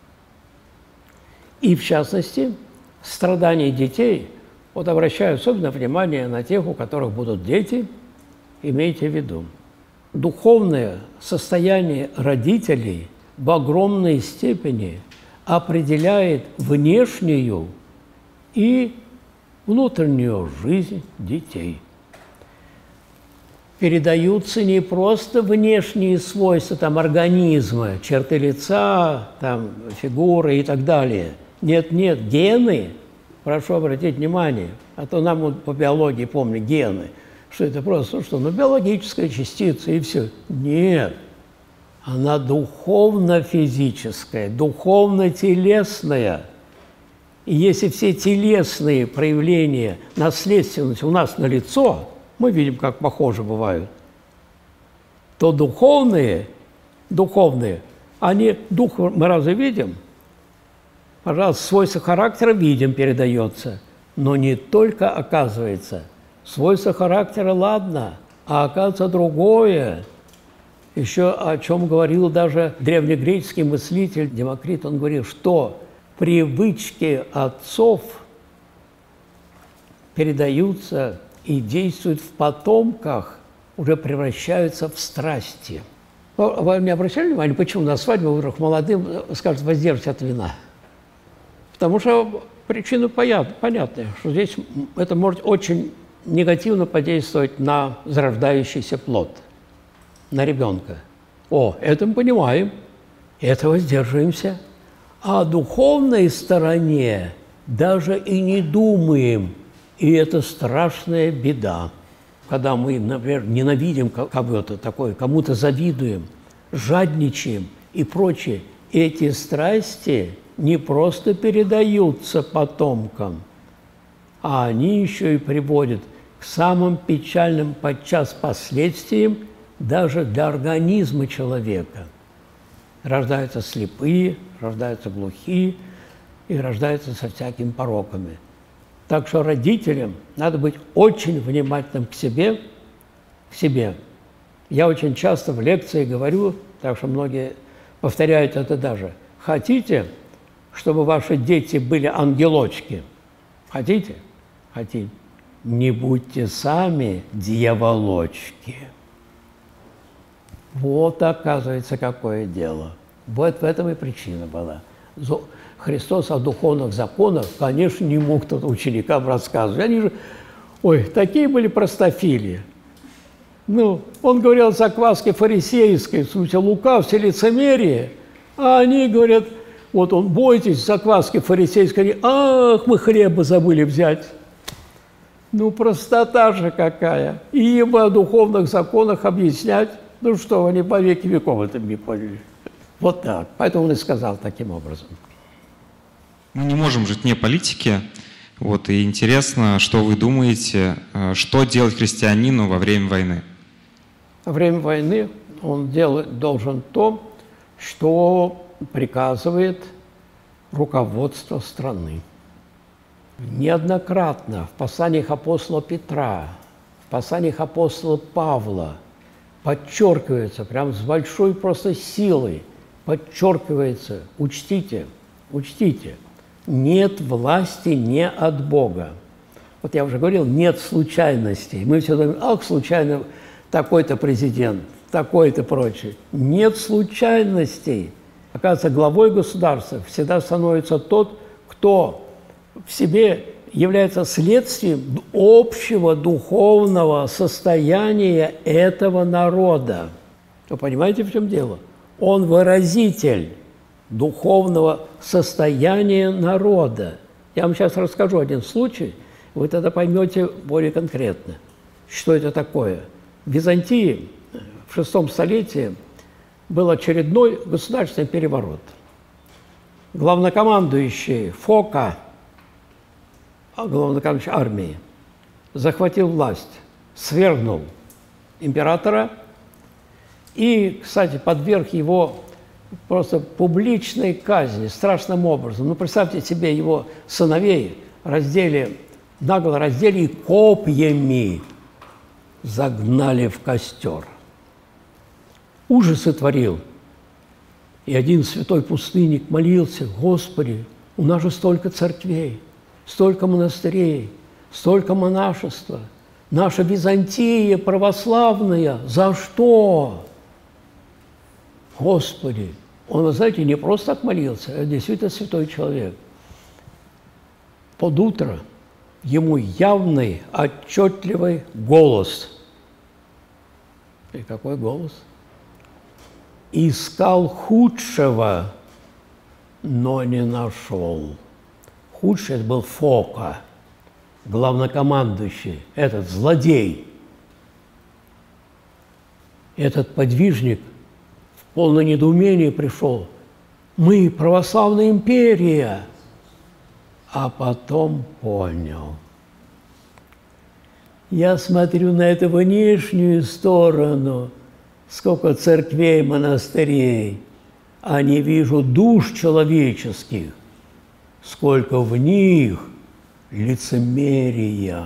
И, в частности, страдания детей, вот обращаю особенно внимание на тех, у которых будут дети, имейте в виду. Духовное состояние родителей в огромной степени определяет внешнюю и внутреннюю жизнь детей. Передаются не просто внешние свойства там, организма, черты лица, там, фигуры и так далее. Нет, нет, гены, прошу обратить внимание, а то нам вот по биологии помню гены, что это просто что, ну, биологическая частица и все. Нет, она духовно-физическая, духовно-телесная. И если все телесные проявления наследственности у нас налицо, мы видим, как похожи бывают, то духовные, духовные, они, дух мы разве видим? Пожалуйста, свойства характера видим, передается, но не только оказывается. Свойства характера, ладно, а оказывается другое. Еще о чем говорил даже древнегреческий мыслитель Демокрит, он говорил, что привычки отцов передаются и действуют в потомках, уже превращаются в страсти. Вы не обращали внимания, почему на свадьбу вдруг молодым скажут воздерживаться от вина? Потому что причина понятная, что здесь это может очень негативно подействовать на зарождающийся плод, на ребенка. О, это мы понимаем, этого сдерживаемся. А о духовной стороне даже и не думаем. И это страшная беда, когда мы, например, ненавидим кого-то такое, кому-то завидуем, жадничаем и прочее. Эти страсти не просто передаются потомкам, а они еще и приводят к самым печальным подчас последствиям даже для организма человека. Рождаются слепые, рождаются глухие и рождаются со всякими пороками. Так что родителям надо быть очень внимательным к себе, к себе. Я очень часто в лекции говорю, так что многие повторяют это даже. Хотите, чтобы ваши дети были ангелочки? Хотите? Хотите. Не будьте сами дьяволочки. Вот, оказывается, какое дело. Вот в этом и причина была. Христос о духовных законах, конечно, не мог тут ученикам рассказывать. Они же, ой, такие были простофили. Ну, он говорил о закваске фарисейской, в смысле лукавстве, лицемерие, а они говорят, вот он, бойтесь закваски фарисейской, они, ах, мы хлеба забыли взять. Ну, простота же какая. И им о духовных законах объяснять, ну что, они по веки веков это не поняли. Вот так. Поэтому он и сказал таким образом. Мы не можем жить вне политики. Вот, и интересно, что вы думаете, что делать христианину во время войны? Во время войны он делать должен то, что приказывает руководство страны. Неоднократно в посланиях апостола Петра, в посланиях апостола Павла подчеркивается, прям с большой просто силой, подчеркивается, учтите, учтите, нет власти не от Бога. Вот я уже говорил, нет случайностей. Мы все думаем, ах, случайно такой-то президент, такой-то прочее. Нет случайностей. Оказывается, главой государства всегда становится тот, кто в себе является следствием общего духовного состояния этого народа. Вы понимаете, в чем дело? Он выразитель духовного состояния народа. Я вам сейчас расскажу один случай, вы тогда поймете более конкретно, что это такое. В Византии в шестом столетии был очередной государственный переворот. Главнокомандующий Фока, главнокомандующий армии, захватил власть, свергнул императора и, кстати, подверг его просто публичной казни, страшным образом. Ну, представьте себе, его сыновей раздели, нагло раздели и копьями загнали в костер. Ужасы творил. И один святой пустынник молился: Господи, у нас же столько церквей, столько монастырей, столько монашества. Наша Византия православная, за что? Господи! Он, вы знаете, не просто так молился, а действительно святой человек. Под утро ему явный, отчетливый голос. И какой голос? Искал худшего, но не нашел. Худший был Фока, главнокомандующий, этот злодей. Этот подвижник в полное недоумение пришел. Мы православная империя. А потом понял. Я смотрю на эту внешнюю сторону, сколько церквей, монастырей, а не вижу душ человеческих, сколько в них лицемерия,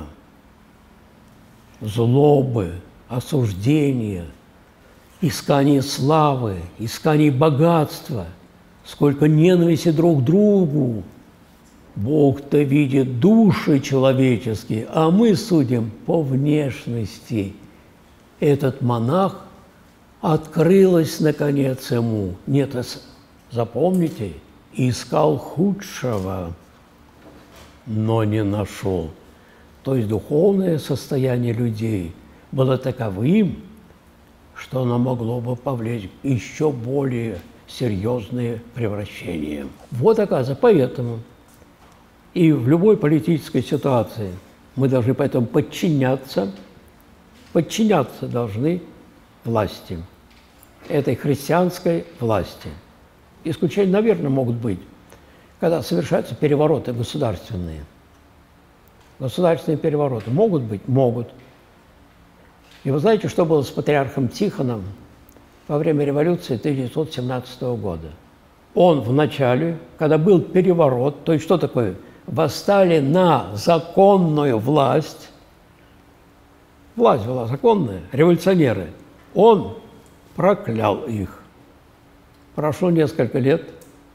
злобы, осуждения, искание славы, искание богатства, сколько ненависти друг к другу. Бог-то видит души человеческие, а мы судим по внешности. Этот монах, открылось, наконец, ему. Нет, запомните, искал худшего, но не нашел. То есть духовное состояние людей было таковым, что оно могло бы повлечь еще более серьезные превращения. Вот, оказывается, поэтому и в любой политической ситуации мы должны поэтому подчиняться, подчиняться должны власти, этой христианской власти. Исключения, наверное, могут быть, когда совершаются перевороты государственные. Государственные перевороты могут быть? Могут. И вы знаете, что было с патриархом Тихоном во время революции тысяча девятьсот семнадцатого года? Он вначале, когда был переворот, то есть что такое? Восстали на законную власть. Власть была законная, революционеры. Он проклял их. Прошло несколько лет,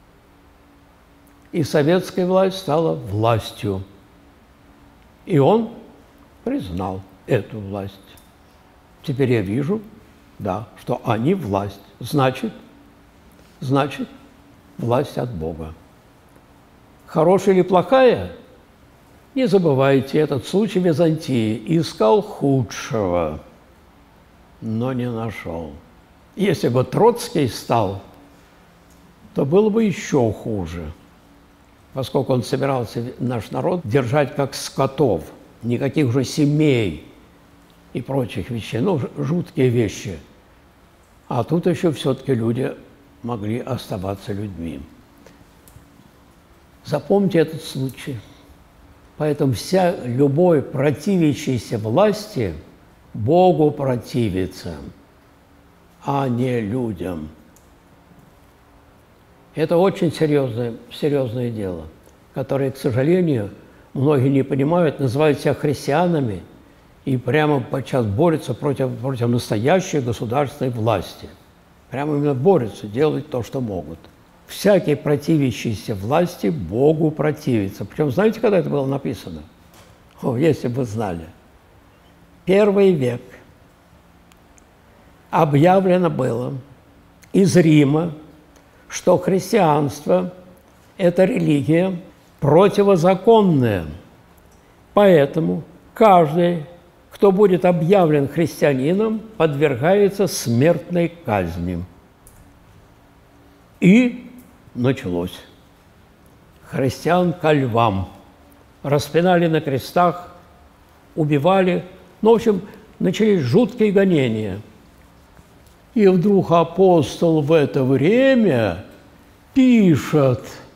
и советская власть стала властью. И он признал эту власть. Теперь я вижу, да, что они власть. Значит, значит, власть от Бога. Хорошая или плохая? Не забывайте этот случай в Византии. Искал худшего, но не нашел. Если бы Троцкий стал, то было бы еще хуже, поскольку он собирался наш народ держать как скотов, никаких уже семей и прочих вещей, ну, жуткие вещи. А тут еще все-таки люди могли оставаться людьми. Запомните этот случай. Поэтому вся любой противящейся власти Богу противится, а не людям. Это очень серьезное, серьезное дело, которое, к сожалению, многие не понимают, называют себя христианами и прямо подчас борются против, против настоящей государственной власти. Прямо именно борются, делают то, что могут. Всякий противящийся власти Богу противится. Причем, знаете, когда это было написано? О, если бы вы знали. Первый век. Объявлено было из Рима, что христианство – это религия противозаконная. Поэтому каждый, кто будет объявлен христианином, подвергается смертной казни. И началось. Христиан ко львам. Распинали на крестах, убивали. Ну, в общем, начались жуткие гонения. И вдруг апостол в это время пишет: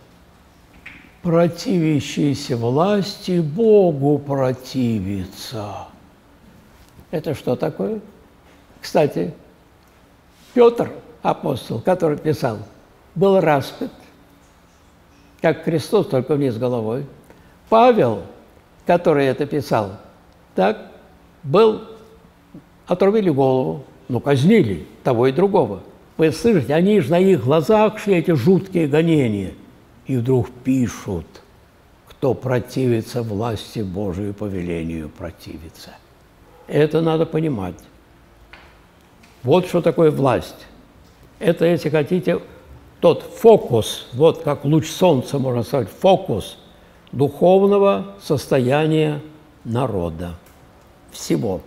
противящиеся власти Богу противится. Это что такое? Кстати, Петр, апостол, который писал, был распят, как Христос, только вниз головой. Павел, который это писал, так, был, отрубили голову, ну, казнили того и другого. Вы слышите, они же на их глазах шли эти жуткие гонения. И вдруг пишут: кто противится власти Божию, повелению противится. Это надо понимать. Вот что такое власть. Это, если хотите, тот фокус, вот как луч солнца, можно сказать, фокус духовного состояния народа. Всего.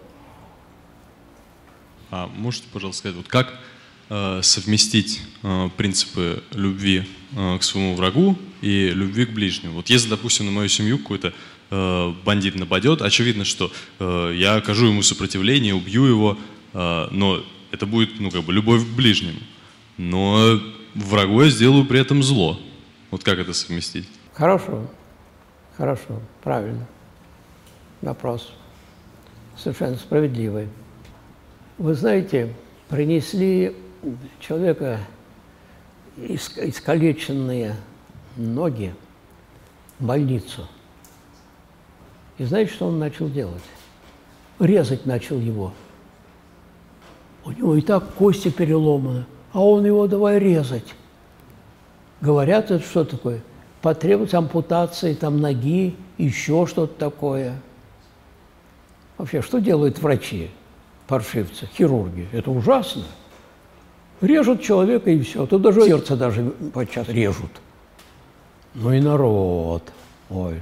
А можете, пожалуйста, сказать, вот как э, совместить э, принципы любви э, к своему врагу и любви к ближнему? Вот если, допустим, на мою семью какой-то э, бандит нападет, очевидно, что э, я окажу ему сопротивление, убью его, э, но это будет, ну, как бы, любовь к ближнему. Но врагу я сделаю при этом зло. Вот как это совместить? Хорошо, хорошо, правильно. Вопрос совершенно справедливый. Вы знаете, принесли человека искалеченные ноги в больницу. И знаете, что он начал делать? Резать начал его. У него и так кости переломаны, а он его давай резать. Говорят, это что такое? потребуется ампутации там ноги, еще что-то такое. Вообще, что делают врачи, паршивцы, хирурги? Это ужасно. Режут человека и все. Тут даже сердце даже подчас режут. Ну и народ. Ой.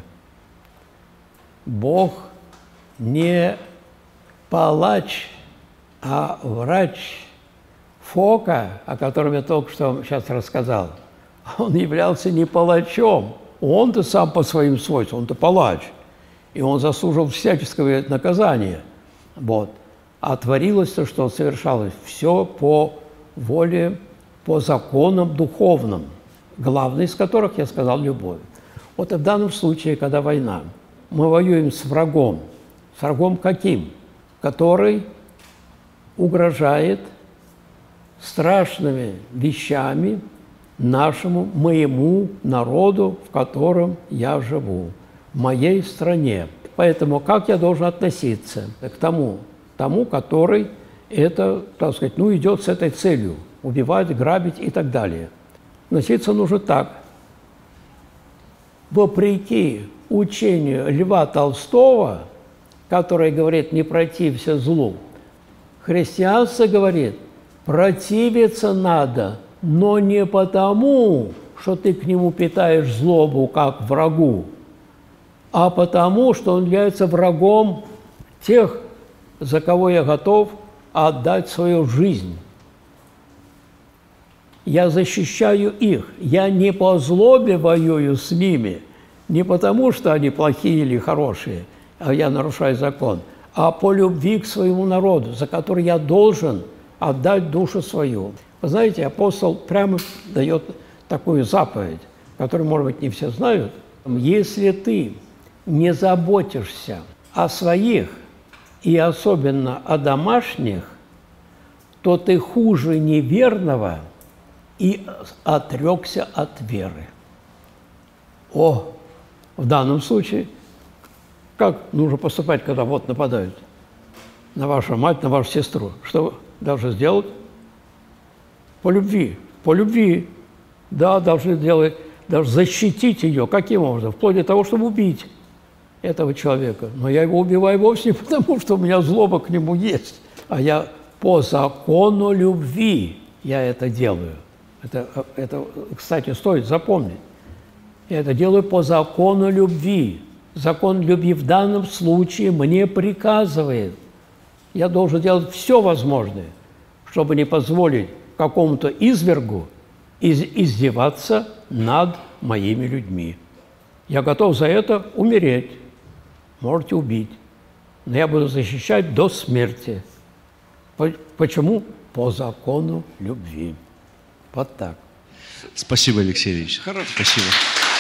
Бог не палач, а врач. Фока, о котором я только что сейчас рассказал, он являлся не палачом. Он-то сам по своим свойствам, он-то палач. И он заслужил всяческого наказания. Вот. А творилось то, что совершалось все по воле, по законам духовным, главный из которых, я сказал, любовь. Вот и в данном случае, когда война, мы воюем с врагом. С врагом каким? Который угрожает страшными вещами нашему, моему народу, в котором я живу, в моей стране. Поэтому как я должен относиться к тому, тому, который это, так сказать, ну, идет с этой целью – убивать, грабить и так далее. Относиться нужно так. Вопреки учению Льва Толстого, который говорит «не протився злу», христианство говорит «противиться надо, но не потому, что ты к нему питаешь злобу, как врагу, а потому, что он является врагом тех, за кого я готов отдать свою жизнь. Я защищаю их. Я не по злобе воюю с ними, не потому, что они плохие или хорошие, а я нарушаю закон, а по любви к своему народу, за который я должен отдать душу свою. Вы знаете, апостол прямо дает такую заповедь, которую, может быть, не все знают. Если ты не заботишься о своих и особенно о домашних, то ты хуже неверного и отрекся от веры. О, в данном случае, как нужно поступать, когда вот нападают на вашу мать, на вашу сестру? Что вы должны сделать? По любви. По любви. Да, должны делать, должны защитить ее. Каким образом? Вплоть до того, чтобы убить этого человека. Но я его убиваю вовсе не потому, что у меня злоба к нему есть, а я по закону любви я это делаю. Это, это, кстати, стоит запомнить. Я это делаю по закону любви. Закон любви в данном случае мне приказывает. Я должен делать все возможное, чтобы не позволить какому-то извергу из издеваться над моими людьми. Я готов за это умереть. Можете убить. Но я буду защищать до смерти. Почему? По закону любви. Вот так. Спасибо, Алексей Ильич. Хорошо. Спасибо.